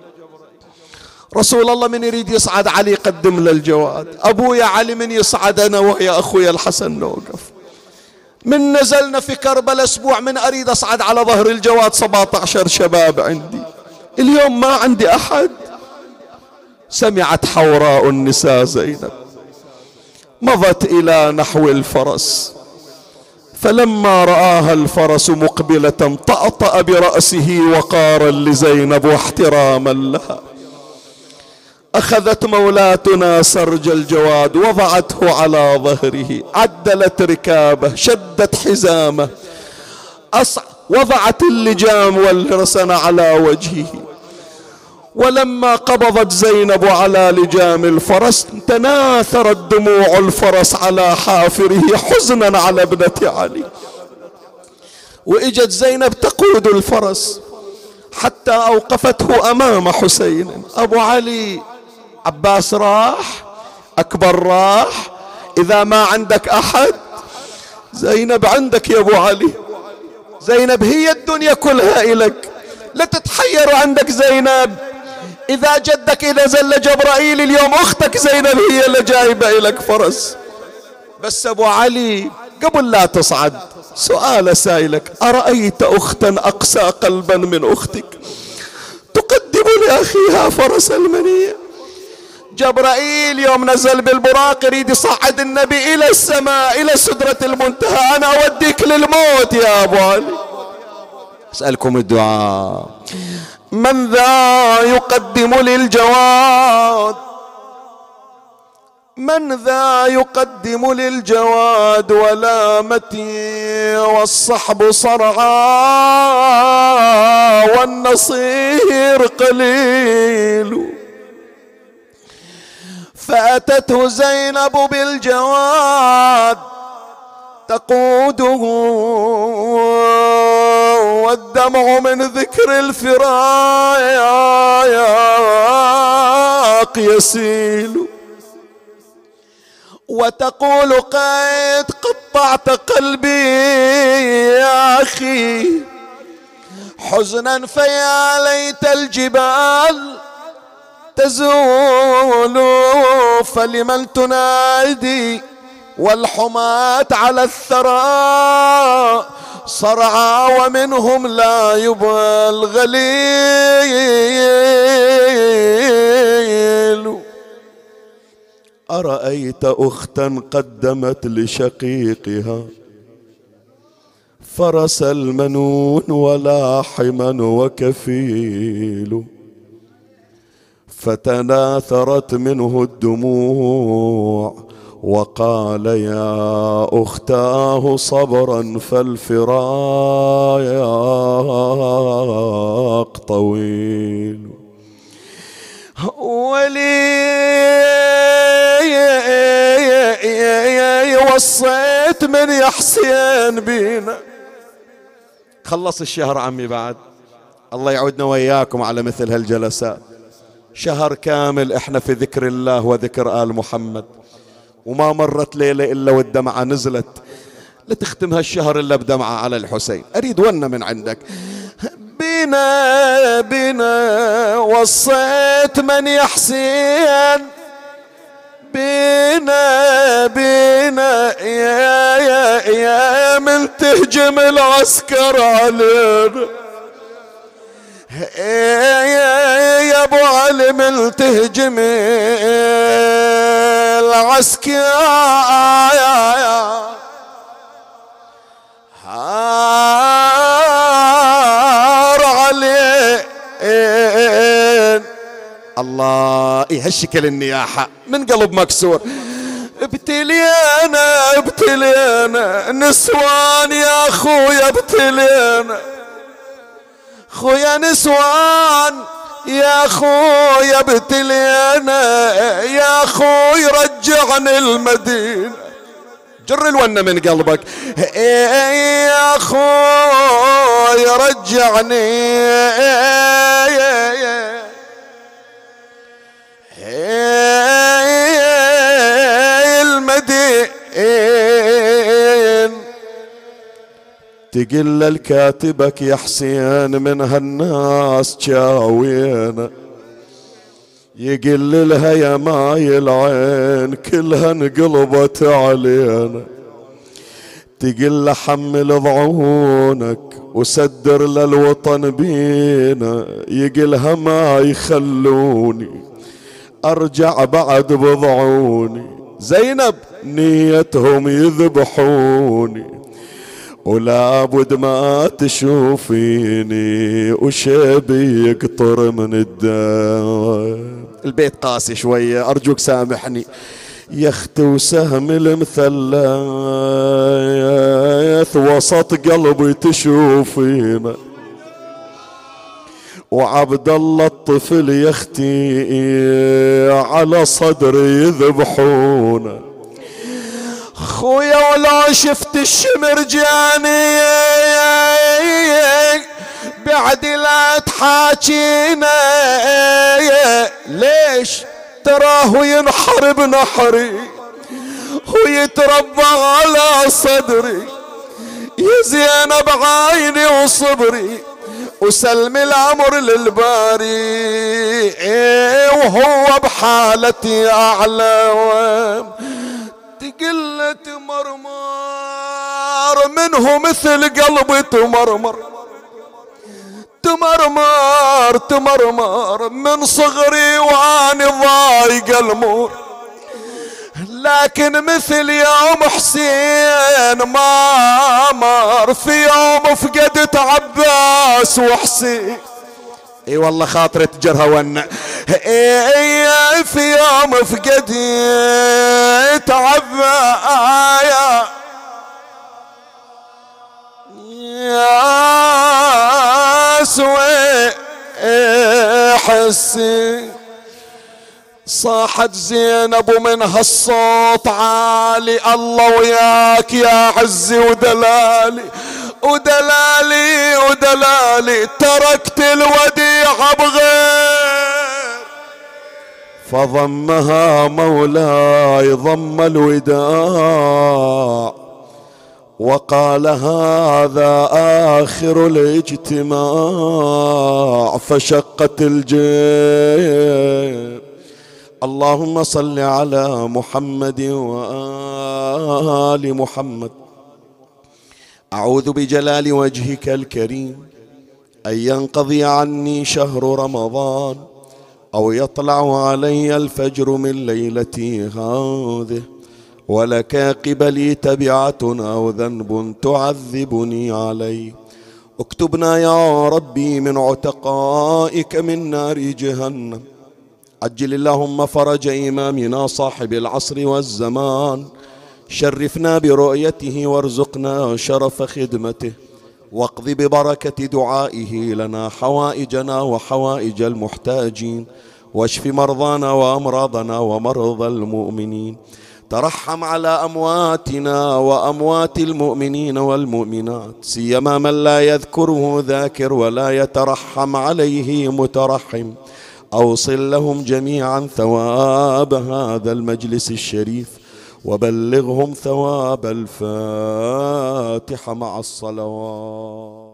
رسول الله من يريد يصعد علي يقدم له الجواد، أبويا علي من يصعد أنا ويا أخويا الحسن نوقف. من نزلنا في كربلاء أسبوع من أريد أصعد على ظهر الجواد 17 شباب عندي، اليوم ما عندي أحد. سمعت حوراء النساء زينب، مضت إلى نحو الفرس، فلما رآها الفرس مقبلة طأطأ برأسه وقارا لزينب واحتراما لها. أخذت مولاتنا سرج الجواد وضعته على ظهره، عدلت ركابه، شدت حزامه، وضعت اللجام والرسن على وجهه. ولما قبضت زينب على لجام الفرس تناثرت دموع الفرس على حافره حزنا على ابنة علي. وإجت زينب تقود الفرس حتى أوقفته أمام حسين. أبو علي، عباس راح، أكبر راح، إذا ما عندك أحد زينب عندك يا أبو علي، زينب هي الدنيا كلها إلك، لا تتحير عندك زينب. إذا جدك إذا زل جبرائيل اليوم أختك زينب هي اللي جايبة إلك فرس. بس أبو علي قبل لا تصعد سؤال سائلك، أرأيت أختا أقسى قلبا من أختك تقدم لأخيها فرس المنية؟ جبرائيل يوم نزل بالبراق يريد يصعد النبي إلى السماء إلى سدرة المنتهى، أنا أوديك للموت يا أبو علي. أسألكم الدعاء، من ذا يقدم للجواد؟ من ذا يقدم للجواد ولامتي والصحب صرعى والنصير قليل. فأتته زينب بالجواد تقوده والدمع من ذكر الفراق يسيل، وتقول قد قطعت قلبي يا أخي حزنا فيا ليت الجبال تزول، فلمن تنادي والحماة على الثرى صرعى ومنهم لا يبغى الغليل. أرأيت أختا قدمت لشقيقها فرس المنون ولاحما وكفيل، فتناثرت منه الدموع وقال يا أختاه صبرا فالفراق طويل. ولي وصيت من يا حسين بينا. خلص الشهر عمي، بعد الله يعودنا وإياكم على مثل هالجلسات، شهر كامل احنا في ذكر الله وذكر آل محمد، وما مرت ليلة إلا والدمعة نزلت. لا تختم هالشهر إلا بدمعة على الحسين. أريد ونة من عندك. بنا بنا وصيت من يا حسين، بنا بنا يا من تهجم العسكر علينا، يا ابو علي من تهجم العسكر هار عليه الله. هالشكل النياحة من قلب مكسور. ابتلينا ابتلينا نسوان يا خويا ابتلينا، خويا نسوان يا خويا ابتلينا، يا خوي رجعني المدينة. جر الونة من قلبك. يا خوي رجعني المدين. تقل الكاتبك يا حسين من هالناس جاوينا، يقل لها يا ماي العين كلها انقلبت علينا. تقل حمل ضعونك وسدر للوطن بينا، يقلها ما يخلوني ارجع بعد بضعوني. زينب نيتهم يذبحوني ولا بد ما تشوفيني وشيبي يقطر من الدم. البيت قاسي شوية أرجوك سامحني. يا اختي وسهم المثلث وسط قلبي تشوفينا، وعبد الله الطفل يا اختي على صدري يذبحونا. خويا ولا شفت الشمر جاني بعد لا تحاكينا، ليش تراه ينحر بنحري ويتربى على صدري. يا زينب عيني وصبري وسلم الامر للباري، وهو بحالتي اعلى. تقلت مرمار منه مثل قلبي تمرمر، تمرمر تمرمر من صغري واني ضايق المور. لكن مثل يوم حسين ما مر، في يوم فقدت عباس وحسين. اي والله خاطري تجرها ون. في يوم فقدت عباس وحسين. صاحت زينب ومن هالصوت عالي، الله وياك يا عزي ودلالي ودلالي ودلالي، تركت الوديعة بغير. فضمها مولاي ضم الوداع وقال هذا آخر الاجتماع، فشقت الجيب. اللهم صل على محمد وآل محمد. أعوذ بجلال وجهك الكريم أن ينقضي عني شهر رمضان أو يطلع علي الفجر من ليلتي هذه ولك قبلي تبعة أو ذنب تعذبني عليه. اكتبنا يا ربي من عتقائك من نار جهنم. عجل اللهم فرج إمامنا صاحب العصر والزمان، شرفنا برؤيته وارزقنا شرف خدمته، واقض ببركة دعائه لنا حوائجنا وحوائج المحتاجين، واشف مرضانا وأمراضنا ومرضى المؤمنين. ترحم على أمواتنا وأموات المؤمنين والمؤمنات، سيما من لا يذكره ذاكر ولا يترحم عليه مترحم. أوصل لهم جميعا ثواب هذا المجلس الشريف، وبلغهم ثواب الفاتحة مع الصلوات.